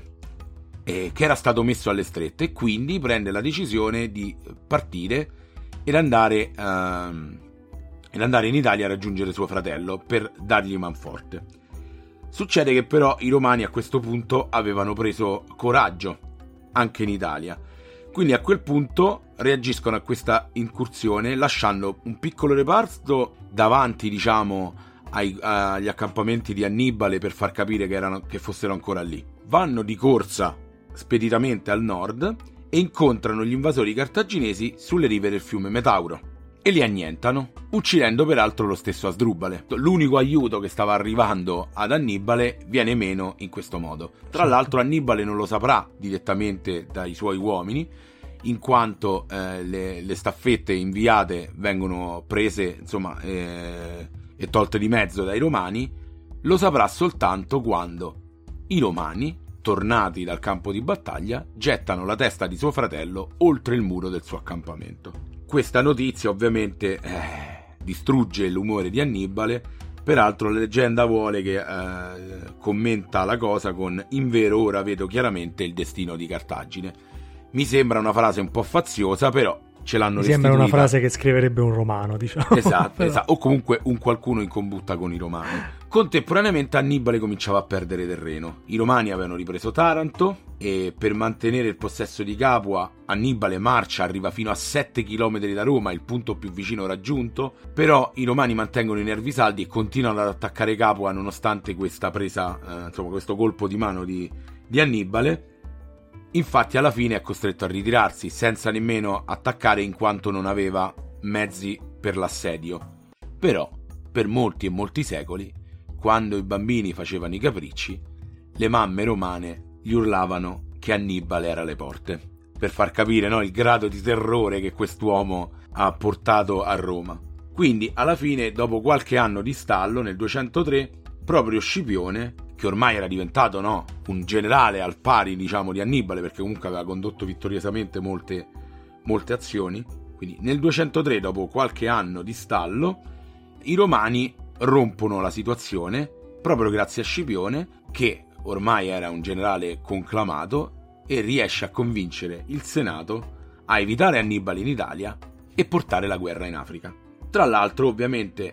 eh, che era stato messo alle strette, e quindi prende la decisione di partire ed andare, ehm, ed andare in Italia a raggiungere suo fratello per dargli manforte. Succede che però i romani a questo punto avevano preso coraggio anche in Italia, quindi a quel punto reagiscono a questa incursione lasciando un piccolo reparto davanti, diciamo, ai, agli accampamenti di Annibale per far capire che, erano, che fossero ancora lì. Vanno di corsa speditamente al nord e incontrano gli invasori cartaginesi sulle rive del fiume Metauro e li annientano, uccidendo peraltro lo stesso Asdrubale. L'unico aiuto che stava arrivando ad Annibale viene meno in questo modo. Tra l'altro Annibale non lo saprà direttamente dai suoi uomini, in quanto eh, le, le staffette inviate vengono prese, insomma, eh, e tolte di mezzo dai romani. Lo saprà soltanto quando i romani, tornati dal campo di battaglia, gettano la testa di suo fratello oltre il muro del suo accampamento. Questa notizia ovviamente eh, distrugge l'umore di Annibale. Peraltro la leggenda vuole che eh, commenta la cosa con "invero ora vedo chiaramente il destino di Cartagine". Mi sembra una frase un po' faziosa, però ce l'hanno Mi restituita. sembra una frase che scriverebbe un romano, diciamo. Esatto, esatto, o comunque un qualcuno in combutta con i romani. Contemporaneamente Annibale cominciava a perdere terreno. I romani avevano ripreso Taranto e per mantenere il possesso di Capua Annibale marcia, arriva fino a sette chilometri da Roma, il punto più vicino raggiunto, però i romani mantengono i nervi saldi e continuano ad attaccare Capua nonostante questa presa, eh, insomma, questo colpo di mano di, di Annibale. Infatti alla fine è costretto a ritirarsi senza nemmeno attaccare, in quanto non aveva mezzi per l'assedio. Però per molti e molti secoli, quando i bambini facevano i capricci, le mamme romane gli urlavano che Annibale era alle porte, per far capire, no, il grado di terrore che quest'uomo ha portato a Roma. Quindi alla fine, dopo qualche anno di stallo, nel duecentotre, proprio Scipione, che ormai era diventato, no, un generale al pari, diciamo, di Annibale, perché comunque aveva condotto vittoriosamente molte, molte azioni, quindi nel duecentotre, dopo qualche anno di stallo, i romani rompono la situazione proprio grazie a Scipione, che ormai era un generale conclamato e riesce a convincere il Senato a evitare Annibale in Italia e portare la guerra in Africa. Tra l'altro, ovviamente,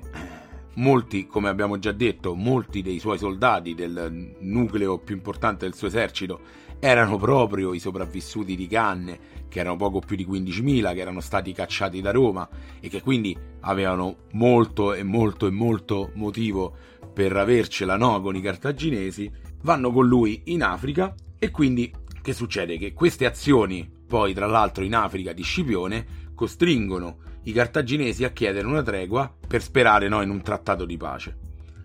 molti, come abbiamo già detto, molti dei suoi soldati, del nucleo più importante del suo esercito, erano proprio i sopravvissuti di Canne, che erano poco più di quindicimila, che erano stati cacciati da Roma e che quindi avevano molto e molto e molto motivo per avercela, no, con i cartaginesi. Vanno con lui in Africa e quindi che succede? Che queste azioni, poi tra l'altro in Africa di Scipione, costringono i cartaginesi a chiedere una tregua per sperare, no, in un trattato di pace.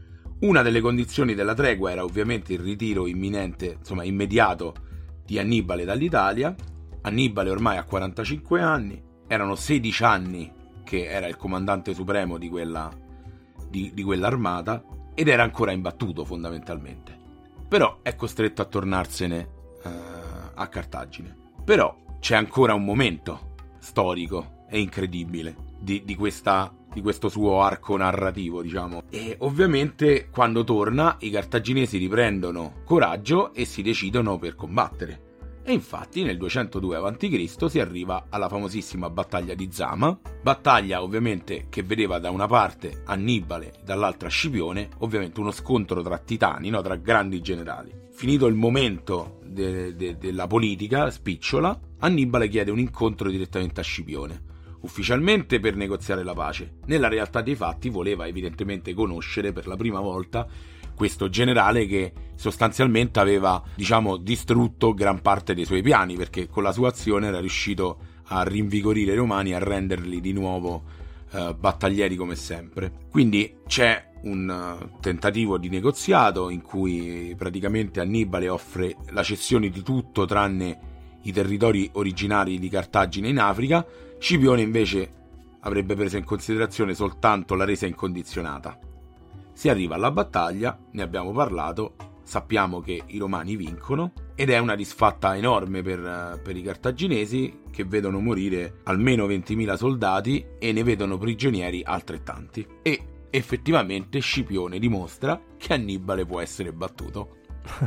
Una delle condizioni della tregua era ovviamente il ritiro imminente, insomma immediato, di Annibale dall'Italia. Annibale ormai ha quarantacinque anni, erano sedici anni che era il comandante supremo di quella, di di, di quell'armata ed era ancora imbattuto fondamentalmente. Però è costretto a tornarsene uh, a Cartagine. Però c'è ancora un momento storico e incredibile di, di, questa, di questo suo arco narrativo, diciamo. E ovviamente quando torna i cartaginesi riprendono coraggio e si decidono per combattere. E infatti nel duecentodue avanti Cristo si arriva alla famosissima battaglia di Zama, battaglia ovviamente che vedeva da una parte Annibale e dall'altra Scipione, ovviamente uno scontro tra titani, no? Tra grandi generali. Finito il momento de- de- della politica spicciola, Annibale chiede un incontro direttamente a Scipione, ufficialmente per negoziare la pace. Nella realtà dei fatti voleva evidentemente conoscere per la prima volta questo generale che sostanzialmente aveva, diciamo, distrutto gran parte dei suoi piani, perché con la sua azione era riuscito a rinvigorire i romani, a renderli di nuovo eh, battaglieri come sempre. Quindi c'è un uh, tentativo di negoziato in cui praticamente Annibale offre la cessione di tutto tranne i territori originari di Cartagine in Africa. Scipione invece avrebbe preso in considerazione soltanto la resa incondizionata. Si arriva alla battaglia, ne abbiamo parlato, sappiamo che i romani vincono ed è una disfatta enorme per, per i cartaginesi, che vedono morire almeno ventimila soldati e ne vedono prigionieri altrettanti. E effettivamente Scipione dimostra che Annibale può essere battuto.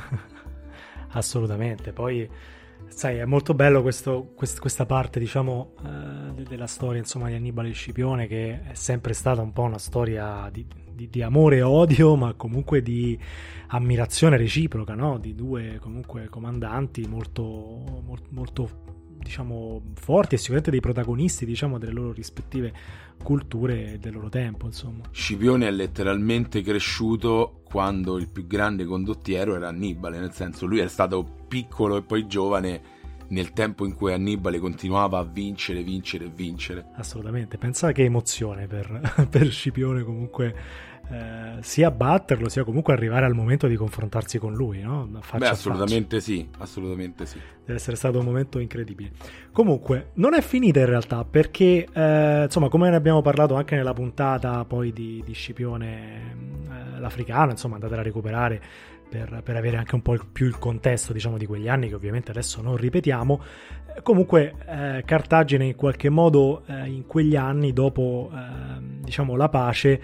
Assolutamente. Poi sai, è molto bello questo, quest, questa parte, diciamo, eh, della storia, insomma, di Annibale e Scipione, che è sempre stata un po' una storia di, di, di amore e odio, ma comunque di ammirazione reciproca, no? Di due comunque comandanti molto, molto, molto, diciamo, forti e sicuramente dei protagonisti, diciamo, delle loro rispettive culture e del loro tempo, insomma. Scipione è letteralmente cresciuto quando il più grande condottiero era Annibale, nel senso, lui è stato piccolo e poi giovane nel tempo in cui Annibale continuava a vincere, vincere e vincere. Assolutamente, pensa che emozione per, per Scipione comunque eh, sia batterlo sia comunque arrivare al momento di confrontarsi con lui, no? Faccia Beh, a assolutamente faccia. sì, assolutamente sì. Deve essere stato un momento incredibile. Comunque, non è finita in realtà, perché eh, insomma, come ne abbiamo parlato anche nella puntata poi di, di Scipione eh, l'Africano, insomma, andatela a recuperare per, per avere anche un po' il, più il contesto, diciamo, di quegli anni, che ovviamente adesso non ripetiamo. Comunque eh, Cartagine in qualche modo eh, in quegli anni, dopo eh, diciamo la pace,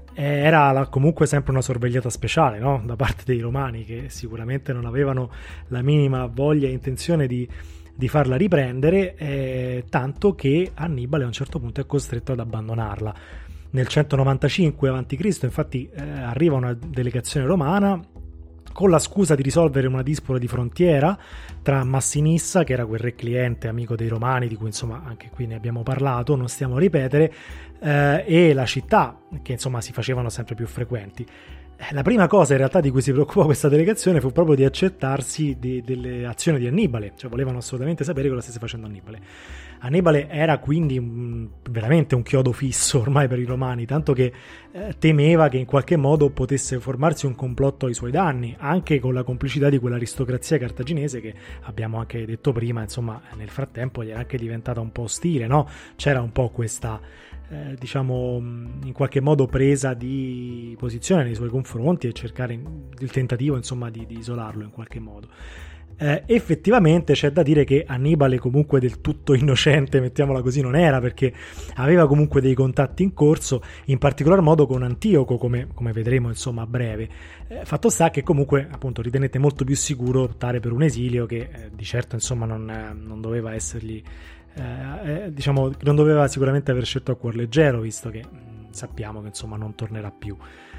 era la, comunque sempre una sorvegliata speciale, no? Da parte dei romani, che sicuramente non avevano la minima voglia e intenzione di, di farla riprendere, eh, tanto che Annibale a un certo punto è costretto ad abbandonarla. Nel centonovantacinque avanti Cristo infatti eh, arriva una delegazione romana con la scusa di risolvere una disputa di frontiera tra Massinissa, che era quel re cliente amico dei Romani, di cui insomma anche qui ne abbiamo parlato, non stiamo a ripetere, eh, e la città, che insomma si facevano sempre più frequenti. La prima cosa in realtà di cui si preoccupò questa delegazione fu proprio di accettarsi di, delle azioni di Annibale, cioè volevano assolutamente sapere cosa stesse facendo Annibale. Annibale era quindi mh, veramente un chiodo fisso ormai per i romani, tanto che eh, temeva che in qualche modo potesse formarsi un complotto ai suoi danni, anche con la complicità di quell'aristocrazia cartaginese che abbiamo anche detto prima, insomma, nel frattempo gli era anche diventata un po' ostile, no? C'era un po' questa Eh, diciamo in qualche modo presa di posizione nei suoi confronti e cercare il tentativo, insomma, di, di isolarlo in qualche modo. Eh, effettivamente c'è da dire che Annibale comunque del tutto innocente, mettiamola così, non era, perché aveva comunque dei contatti in corso, in particolar modo con Antioco, come, come vedremo insomma a breve. Eh, fatto sta che comunque appunto ritenette molto più sicuro optare per un esilio che eh, di certo insomma non, eh, non doveva essergli Eh, eh, diciamo non doveva sicuramente aver scelto a cuor leggero, visto che mh, sappiamo che insomma non tornerà più.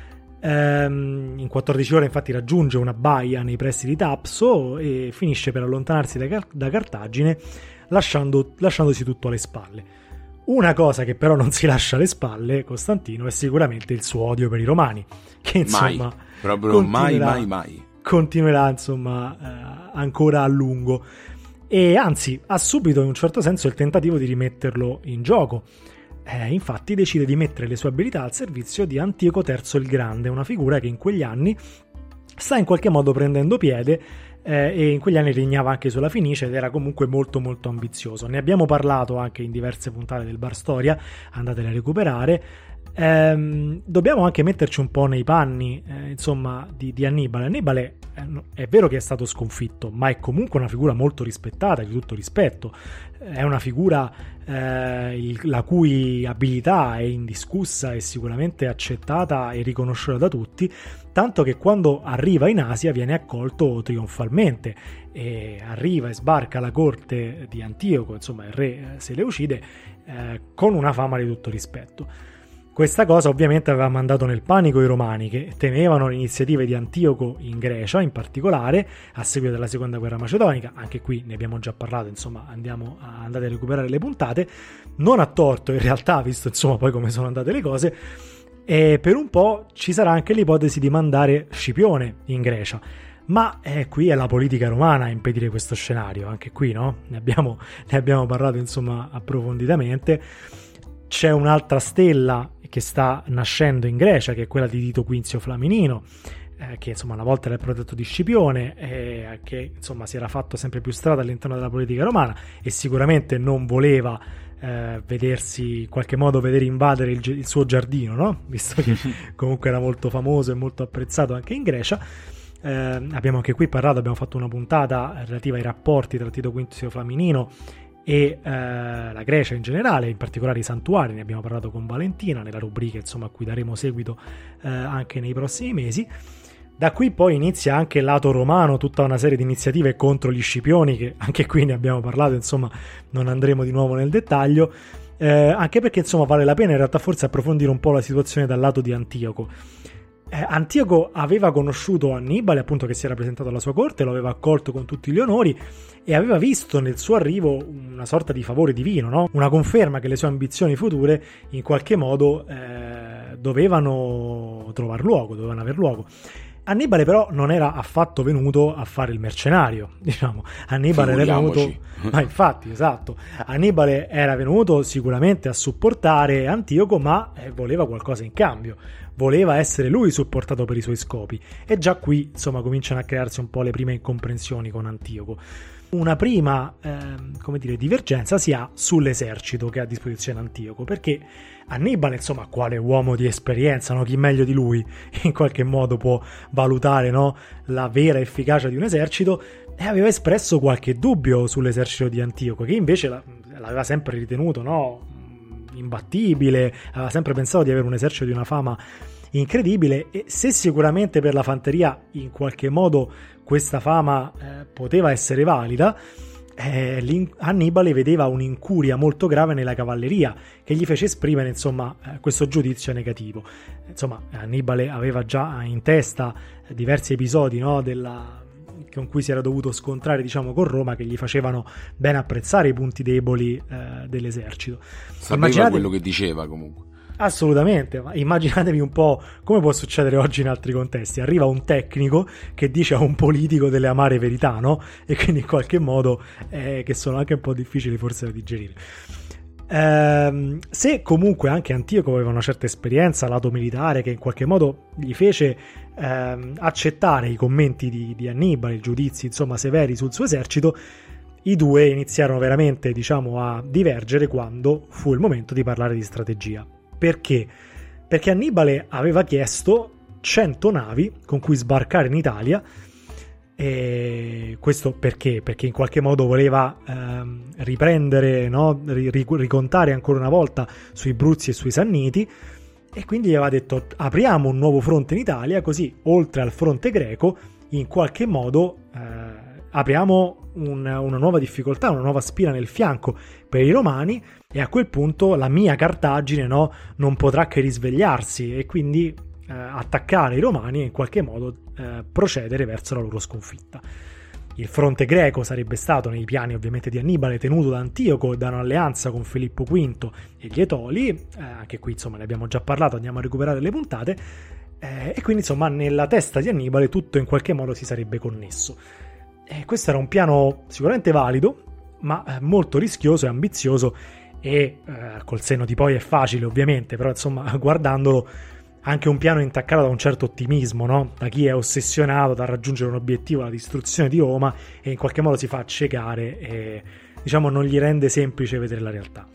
Ehm, in quattordici ore infatti raggiunge una baia nei pressi di Tapso e finisce per allontanarsi da, Car- da Cartagine lasciando, lasciandosi tutto alle spalle. Una cosa che però non si lascia alle spalle Costantino è sicuramente il suo odio per i romani, che insomma mai, proprio mai mai mai continuerà insomma eh, ancora a lungo. E anzi ha subito in un certo senso il tentativo di rimetterlo in gioco. Eh, infatti decide di mettere le sue abilità al servizio di Antioco terzo il Grande, una figura che in quegli anni sta in qualche modo prendendo piede eh, e in quegli anni regnava anche sulla Fenice ed era comunque molto molto ambizioso. Ne abbiamo parlato anche in diverse puntate del Bar Storia, andatele a recuperare. ehm, dobbiamo anche metterci un po' nei panni eh, insomma di, di Annibale. Annibale eh, è vero che è stato sconfitto, ma è comunque una figura molto rispettata, di tutto rispetto. È una figura eh, il, la cui abilità è indiscussa e sicuramente accettata e riconosciuta da tutti, tanto che quando arriva in Asia viene accolto trionfalmente e arriva e sbarca alla corte di Antioco, insomma il re Seleucide, eh, con una fama di tutto rispetto. Questa cosa ovviamente aveva mandato nel panico i romani, che temevano le iniziative di Antioco in Grecia, in particolare a seguito della seconda guerra macedonica. Anche qui ne abbiamo già parlato, insomma andiamo a, andate a recuperare le puntate. Non a torto in realtà, visto insomma poi come sono andate le cose, e per un po' ci sarà anche l'ipotesi di mandare Scipione in Grecia. Ma eh, qui è la politica romana a impedire questo scenario, anche qui no? Ne abbiamo, ne abbiamo parlato insomma approfonditamente. C'è un'altra stella che sta nascendo in Grecia, che è quella di Tito Quinzio Flaminino, eh, che insomma una volta era il protetto di Scipione, eh, che insomma si era fatto sempre più strada all'interno della politica romana e sicuramente non voleva eh, vedersi in qualche modo vedere invadere il, il suo giardino, no? Visto che comunque era molto famoso e molto apprezzato anche in Grecia. Eh, abbiamo anche qui parlato, abbiamo fatto una puntata relativa ai rapporti tra Tito Quinzio Flaminino e eh, la Grecia in generale, in particolare i santuari. Ne abbiamo parlato con Valentina nella rubrica insomma a cui daremo seguito eh, anche nei prossimi mesi. Da qui poi inizia anche il lato romano, tutta una serie di iniziative contro gli Scipioni, che anche qui ne abbiamo parlato, insomma non andremo di nuovo nel dettaglio, eh, anche perché insomma vale la pena in realtà forse approfondire un po' la situazione dal lato di Antioco. Eh, Antioco aveva conosciuto Annibale, appunto, che si era presentato alla sua corte, lo aveva accolto con tutti gli onori e aveva visto nel suo arrivo una sorta di favore divino, no? Una conferma che le sue ambizioni future in qualche modo eh, dovevano trovare luogo, dovevano aver luogo. Annibale però non era affatto venuto a fare il mercenario, diciamo. Annibale era venuto, ma infatti, esatto, Annibale era venuto sicuramente a supportare Antioco, ma eh, voleva qualcosa in cambio. Voleva essere lui supportato per i suoi scopi, e già qui insomma cominciano a crearsi un po' le prime incomprensioni con Antioco. Una prima eh, come dire divergenza si ha sull'esercito che ha a disposizione Antioco, perché Annibale, insomma, quale uomo di esperienza, no? Chi meglio di lui in qualche modo può valutare, no? La vera efficacia di un esercito, e aveva espresso qualche dubbio sull'esercito di Antioco, che invece l'aveva sempre ritenuto, no? Imbattibile, aveva sempre pensato di avere un esercito di una fama incredibile, e se sicuramente per la fanteria in qualche modo questa fama eh, poteva essere valida, eh, Annibale vedeva un'incuria molto grave nella cavalleria, che gli fece esprimere insomma eh, questo giudizio negativo. Insomma, Annibale aveva già in testa diversi episodi, no, della con cui si era dovuto scontrare, diciamo, con Roma, che gli facevano ben apprezzare i punti deboli eh, dell'esercito. Sapeva Immaginate... quello che diceva comunque. Assolutamente, ma immaginatevi un po' come può succedere oggi in altri contesti. Arriva un tecnico che dice a un politico delle amare verità, no? E quindi in qualche modo eh, che sono anche un po' difficili forse da digerire. Eh, se comunque anche Antioco aveva una certa esperienza lato militare, che in qualche modo gli fece eh, accettare i commenti di, di Annibale, i giudizi insomma severi sul suo esercito, i due iniziarono veramente, diciamo, a divergere quando fu il momento di parlare di strategia. Perché? Perché Annibale aveva chiesto cento navi con cui sbarcare in Italia. E questo perché? Perché in qualche modo voleva ehm, riprendere, no? ricontare ancora una volta sui Bruzi e sui Sanniti, e quindi gli aveva detto: apriamo un nuovo fronte in Italia, così oltre al fronte greco in qualche modo eh, apriamo un, una nuova difficoltà, una nuova spina nel fianco per i romani, e a quel punto la mia Cartagine, no, non potrà che risvegliarsi e quindi eh, attaccare i romani e in qualche modo eh, procedere verso la loro sconfitta. Il fronte greco sarebbe stato, nei piani ovviamente di Annibale, tenuto da Antioco, da un'alleanza con Filippo quinto e gli Etoli, eh, anche qui insomma ne abbiamo già parlato, andiamo a recuperare le puntate, eh, e quindi insomma nella testa di Annibale tutto in qualche modo si sarebbe connesso. E questo era un piano sicuramente valido, ma eh, molto rischioso e ambizioso, e eh, col senno di poi è facile ovviamente, però insomma guardandolo anche un piano intaccato da un certo ottimismo, no? Da chi è ossessionato da raggiungere un obiettivo, la distruzione di Roma, e in qualche modo si fa accecare e diciamo non gli rende semplice vedere la realtà.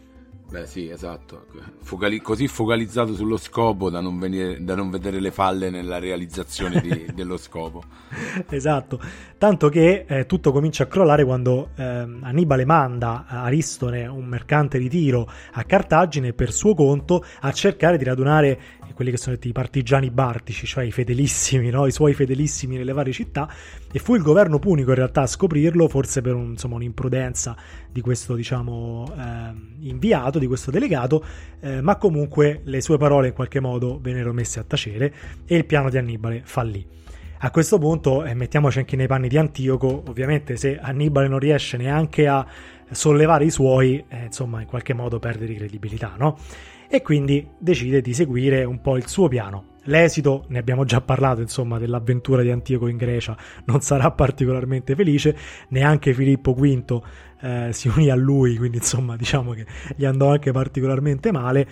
Beh sì, esatto, Focali- così focalizzato sullo scopo da non, venire, da non vedere le falle nella realizzazione di, dello scopo. Esatto, tanto che eh, tutto comincia a crollare quando eh, Annibale manda Aristone, un mercante di tiro, a Cartagine per suo conto a cercare di radunare quelli che sono i partigiani bartici, cioè i fedelissimi, no? I suoi fedelissimi nelle varie città, e fu il governo punico in realtà a scoprirlo, forse per un, insomma, un'imprudenza di questo, diciamo, eh, inviato, di questo delegato, eh, ma comunque le sue parole in qualche modo vennero messe a tacere e il piano di Annibale fallì. A questo punto, eh, mettiamoci anche nei panni di Antioco, ovviamente se Annibale non riesce neanche a sollevare i suoi, eh, insomma, in qualche modo perde di credibilità, no? E quindi decide di seguire un po' il suo piano. L'esito, ne abbiamo già parlato, insomma, dell'avventura di Antioco in Grecia, non sarà particolarmente felice, neanche Filippo quinto eh, si unì a lui, quindi insomma diciamo che gli andò anche particolarmente male,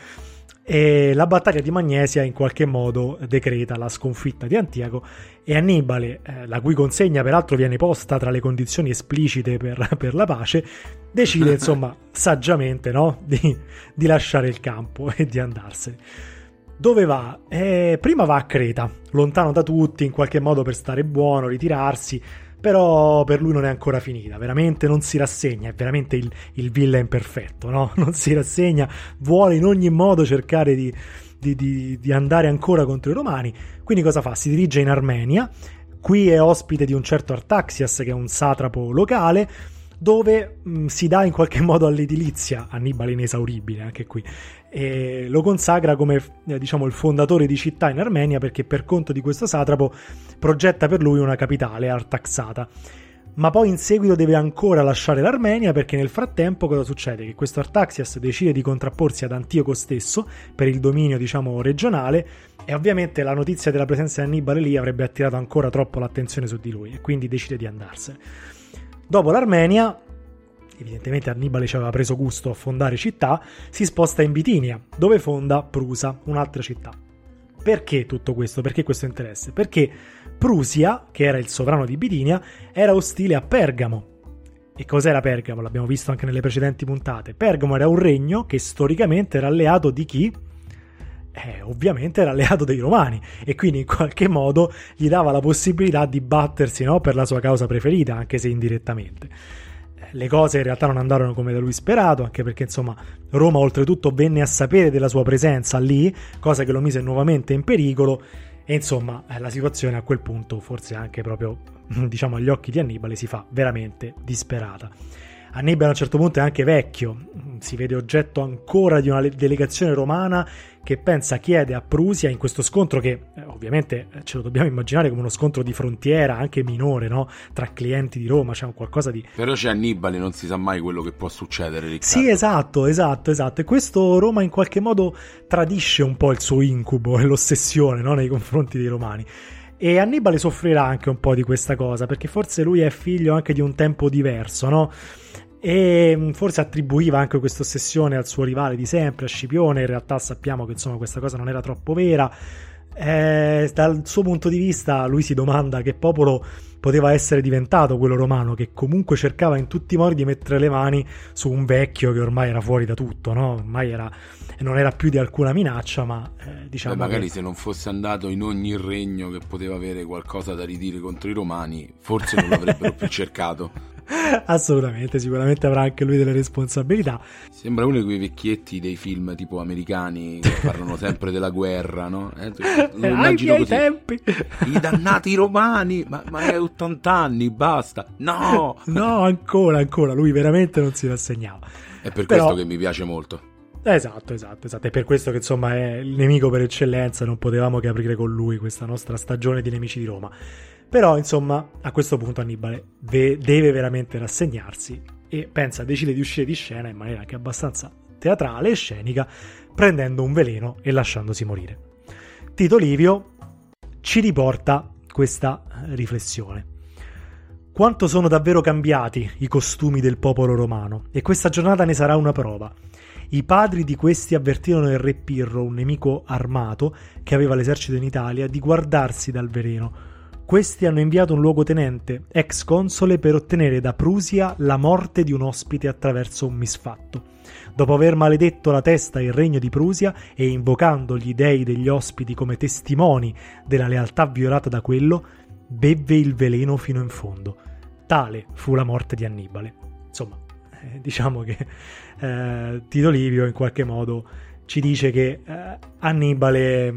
e la battaglia di Magnesia in qualche modo decreta la sconfitta di Antioco, e Annibale, eh, la cui consegna peraltro viene posta tra le condizioni esplicite per, per la pace, decide insomma saggiamente, no, di, di lasciare il campo e di andarsene. Dove va? Eh, prima va a Creta, lontano da tutti, in qualche modo per stare buono, ritirarsi, però per lui non è ancora finita, veramente non si rassegna, è veramente il, il villain perfetto, no? Non si rassegna, vuole in ogni modo cercare di, di, di, di andare ancora contro i romani, quindi cosa fa? Si dirige in Armenia, qui è ospite di un certo Artaxias, che è un satrapo locale, dove mh, si dà in qualche modo all'edilizia, Annibale inesauribile anche qui, e lo consacra come eh, diciamo il fondatore di città in Armenia, perché per conto di questo satrapo progetta per lui una capitale, Artaxata. Ma poi in seguito deve ancora lasciare l'Armenia, perché nel frattempo cosa succede? Che questo Artaxias decide di contrapporsi ad Antioco stesso per il dominio, diciamo, regionale, e ovviamente la notizia della presenza di Annibale lì avrebbe attirato ancora troppo l'attenzione su di lui, e quindi decide di andarsene. Dopo l'Armenia, evidentemente Annibale ci aveva preso gusto a fondare città, si sposta in Bitinia, dove fonda Prusa, un'altra città. Perché tutto questo? Perché questo interesse? Perché Prusia, che era il sovrano di Bitinia, era ostile a Pergamo. E cos'era Pergamo? L'abbiamo visto anche nelle precedenti puntate. Pergamo era un regno che storicamente era alleato di chi? Eh, ovviamente era alleato dei Romani, e quindi in qualche modo gli dava la possibilità di battersi, no, per la sua causa preferita, anche se indirettamente. Le cose in realtà non andarono come da lui sperato, anche perché insomma Roma oltretutto venne a sapere della sua presenza lì, cosa che lo mise nuovamente in pericolo, e insomma la situazione a quel punto, forse anche proprio diciamo agli occhi di Annibale, si fa veramente disperata. Annibale a un certo punto è anche vecchio, si vede oggetto ancora di una delegazione romana che pensa, chiede a Prusia, in questo scontro che eh, ovviamente ce lo dobbiamo immaginare come uno scontro di frontiera, anche minore, no? Tra clienti di Roma, c'è un qualcosa di... Però c'è Annibale, non si sa mai quello che può succedere, Riccardo. Sì, esatto, esatto, esatto, e questo Roma in qualche modo tradisce un po' il suo incubo e l'ossessione, no? Nei confronti dei romani. E Annibale soffrirà anche un po' di questa cosa, perché forse lui è figlio anche di un tempo diverso, no? E forse attribuiva anche questa ossessione al suo rivale di sempre, a Scipione. In realtà sappiamo che insomma questa cosa non era troppo vera. Eh, dal suo punto di vista lui si domanda che popolo poteva essere diventato quello romano, che comunque cercava in tutti i modi di mettere le mani su un vecchio che ormai era fuori da tutto, no? Ormai era, non era più di alcuna minaccia, ma eh, diciamo Beh, magari che... se non fosse andato in ogni regno che poteva avere qualcosa da ridire contro i romani, forse non l'avrebbero più cercato. Assolutamente, sicuramente avrà anche lui delle responsabilità. Sembra uno di quei vecchietti dei film tipo americani che parlano sempre della guerra, no? Eh, lo immagino così. Tempi. I dannati romani, ma, ma è ottanta anni, basta. No! No, ancora, ancora, lui veramente non si rassegnava. È per Però... questo che mi piace molto. Esatto, esatto, esatto. È per questo che insomma è il nemico per eccellenza, non potevamo che aprire con lui questa nostra stagione di nemici di Roma. Però insomma a questo punto Annibale ve- deve veramente rassegnarsi e pensa, decide di uscire di scena in maniera anche abbastanza teatrale e scenica, prendendo un veleno e lasciandosi morire. Tito Livio ci riporta questa riflessione. Quanto sono davvero cambiati i costumi del popolo romano, e questa giornata ne sarà una prova. I padri di questi avvertirono il re Pirro, un nemico armato che aveva l'esercito in Italia, di guardarsi dal veleno. questi hanno inviato un luogotenente, ex console, per ottenere da Prusia la morte di un ospite attraverso un misfatto. Dopo aver maledetto la testa e il regno di Prusia e invocando gli dei degli ospiti come testimoni della lealtà violata da quello, bevve il veleno fino in fondo. Tale fu la morte di Annibale. Insomma, eh, diciamo che eh, Tito Livio in qualche modo ci dice che eh, Annibale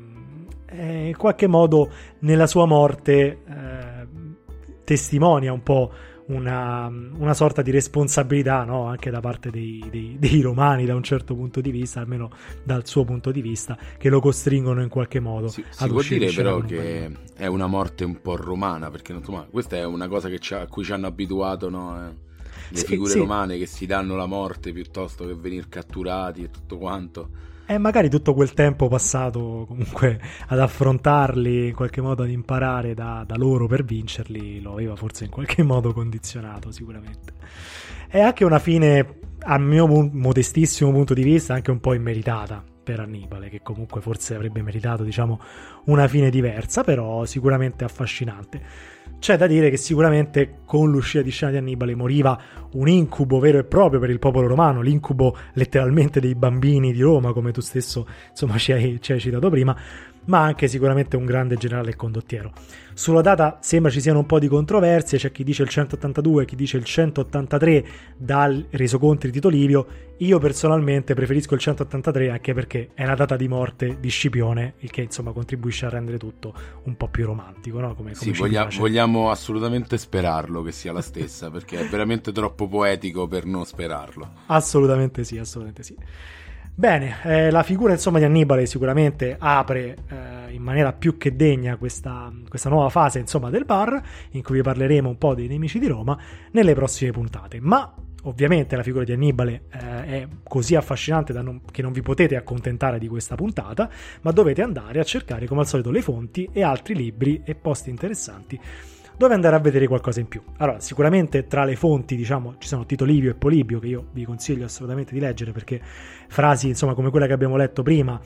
eh, in qualche modo nella sua morte eh, testimonia un po' una, una sorta di responsabilità, no? Anche da parte dei, dei, dei romani, da un certo punto di vista, almeno dal suo punto di vista, che lo costringono in qualche modo si, ad si uscire. Si può dire però che è una morte un po' romana, perché insomma questa è una cosa che ci ha, a cui ci hanno abituato, no? Eh, le sì, figure sì. romane che si danno la morte piuttosto che venire catturati e tutto quanto. E magari tutto quel tempo passato comunque ad affrontarli, in qualche modo ad imparare da, da loro per vincerli, lo aveva forse in qualche modo condizionato sicuramente. È anche una fine, a mio modestissimo punto di vista, anche un po' immeritata per Annibale, che comunque forse avrebbe meritato, diciamo, una fine diversa, però sicuramente affascinante. C'è da dire che sicuramente con l'uscita di scena di Annibale moriva un incubo vero e proprio per il popolo romano, l'incubo letteralmente dei bambini di Roma, come tu stesso insomma ci hai, ci hai citato prima, ma anche sicuramente un grande generale e condottiero. Sulla data sembra ci siano un po' di controversie, c'è chi dice il centottantadue, chi dice il centottantatré dal resoconti di Tito Livio. Io personalmente preferisco il centottantatré, anche perché è la data di morte di Scipione, il che insomma contribuisce a rendere tutto un po' più romantico, no? Come, come sì, voglia, vogliamo assolutamente sperarlo che sia la stessa, perché è veramente troppo poetico per non sperarlo. Assolutamente sì, assolutamente sì. Bene, eh, la figura insomma di Annibale sicuramente apre eh, in maniera più che degna questa, questa nuova fase insomma del bar, in cui vi parleremo un po' dei nemici di Roma nelle prossime puntate, ma ovviamente la figura di Annibale eh, è così affascinante da non, che non vi potete accontentare di questa puntata, ma dovete andare a cercare come al solito le fonti e altri libri e posti interessanti dove andare a vedere qualcosa in più. Allora, sicuramente tra le fonti, diciamo, ci sono Tito Livio e Polibio, che io vi consiglio assolutamente di leggere, perché frasi, insomma, come quella che abbiamo letto prima,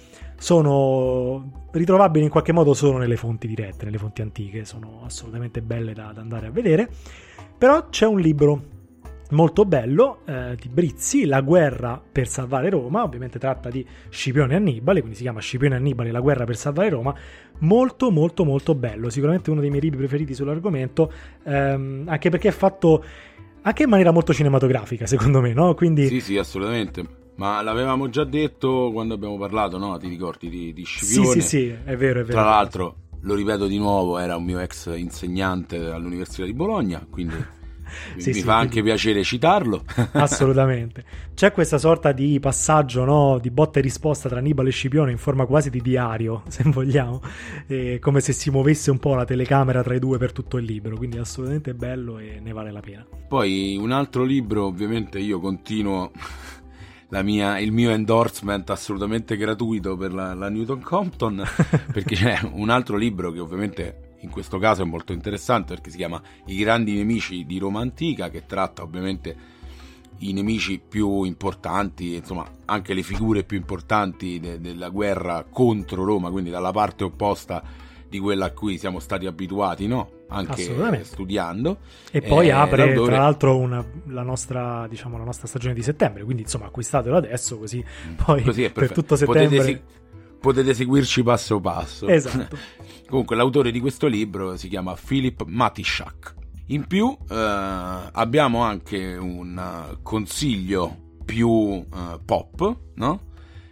sono ritrovabili in qualche modo solo nelle fonti dirette, nelle fonti antiche, sono assolutamente belle da, da andare a vedere. Però c'è un libro molto bello eh, di Brizzi, La guerra per salvare Roma, ovviamente tratta di Scipione e Annibale, quindi si chiama Scipione e Annibale, la guerra per salvare Roma, molto molto molto bello, sicuramente uno dei miei libri preferiti sull'argomento, ehm, anche perché è fatto anche in maniera molto cinematografica, secondo me, no? Quindi sì sì, assolutamente, ma l'avevamo già detto quando abbiamo parlato, no? Ti ricordi di, di Scipione? Sì sì sì, è vero, è vero. Tra l'altro, lo ripeto di nuovo, era un mio ex insegnante all'Università di Bologna, quindi sì, mi sì, fa anche quindi... piacere citarlo. Assolutamente. C'è questa sorta di passaggio, no, di botta e risposta tra Annibale e Scipione in forma quasi di diario, se vogliamo, e come se si muovesse un po' la telecamera tra i due per tutto il libro, quindi è assolutamente bello e ne vale la pena. Poi un altro libro, ovviamente io continuo la mia, il mio endorsement assolutamente gratuito per la, la Newton Compton, perché c'è un altro libro che ovviamente in questo caso è molto interessante, perché si chiama I grandi nemici di Roma antica, che tratta ovviamente i nemici più importanti, insomma anche le figure più importanti de- della guerra contro Roma, quindi dalla parte opposta di quella a cui siamo stati abituati, no? Anche studiando. E poi eh, apre l'autore... tra l'altro una, la nostra, diciamo, la nostra stagione di settembre, quindi insomma acquistatelo adesso, così poi così per tutto settembre potete, potete seguirci passo passo. Esatto. Comunque l'autore di questo libro si chiama Philip Matischak. In più eh, abbiamo anche un consiglio più eh, pop, no?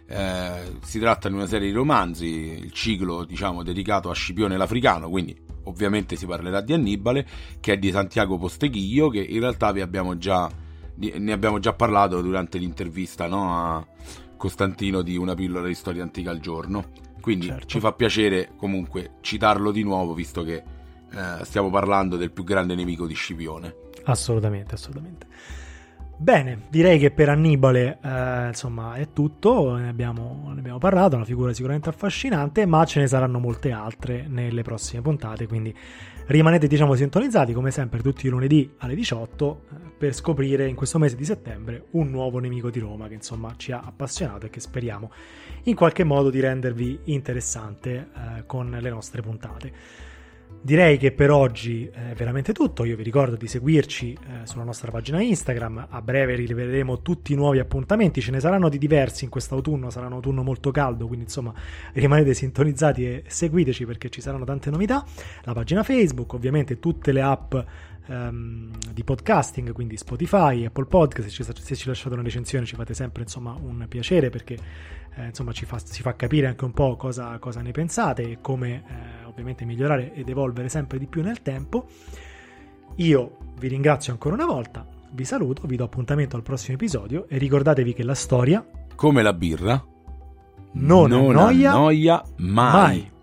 Eh, si tratta di una serie di romanzi, il ciclo diciamo dedicato a Scipione l'Africano, quindi ovviamente si parlerà di Annibale, che è di Santiago Posteguillo, che in realtà vi abbiamo già, ne abbiamo già parlato durante l'intervista, no, a Costantino di Una pillola di storia antica al giorno, quindi certo, ci fa piacere comunque citarlo di nuovo, visto che eh, stiamo parlando del più grande nemico di Scipione. Assolutamente, assolutamente. Bene, direi che per Annibale eh, insomma è tutto, ne abbiamo, ne abbiamo parlato, una figura sicuramente affascinante, ma ce ne saranno molte altre nelle prossime puntate, quindi rimanete diciamo sintonizzati come sempre tutti i lunedì alle diciotto eh, per scoprire in questo mese di settembre un nuovo nemico di Roma che insomma ci ha appassionato e che speriamo in qualche modo di rendervi interessante eh, con le nostre puntate. Direi che per oggi è veramente tutto. Io vi ricordo di seguirci eh, sulla nostra pagina Instagram. A breve riveleremo tutti i nuovi appuntamenti, ce ne saranno di diversi in quest'autunno, sarà un autunno molto caldo, quindi insomma rimanete sintonizzati e seguiteci perché ci saranno tante novità. La pagina Facebook, ovviamente tutte le app ehm, di podcasting, quindi Spotify, Apple Podcast. Se ci, se ci lasciate una recensione ci fate sempre insomma un piacere, perché eh, insomma ci fa, si fa capire anche un po' cosa, cosa ne pensate e come eh, ovviamente migliorare ed evolvere sempre di più nel tempo. Io vi ringrazio ancora una volta, vi saluto, vi do appuntamento al prossimo episodio e ricordatevi che la storia, come la birra, non, non annoia, annoia mai. mai.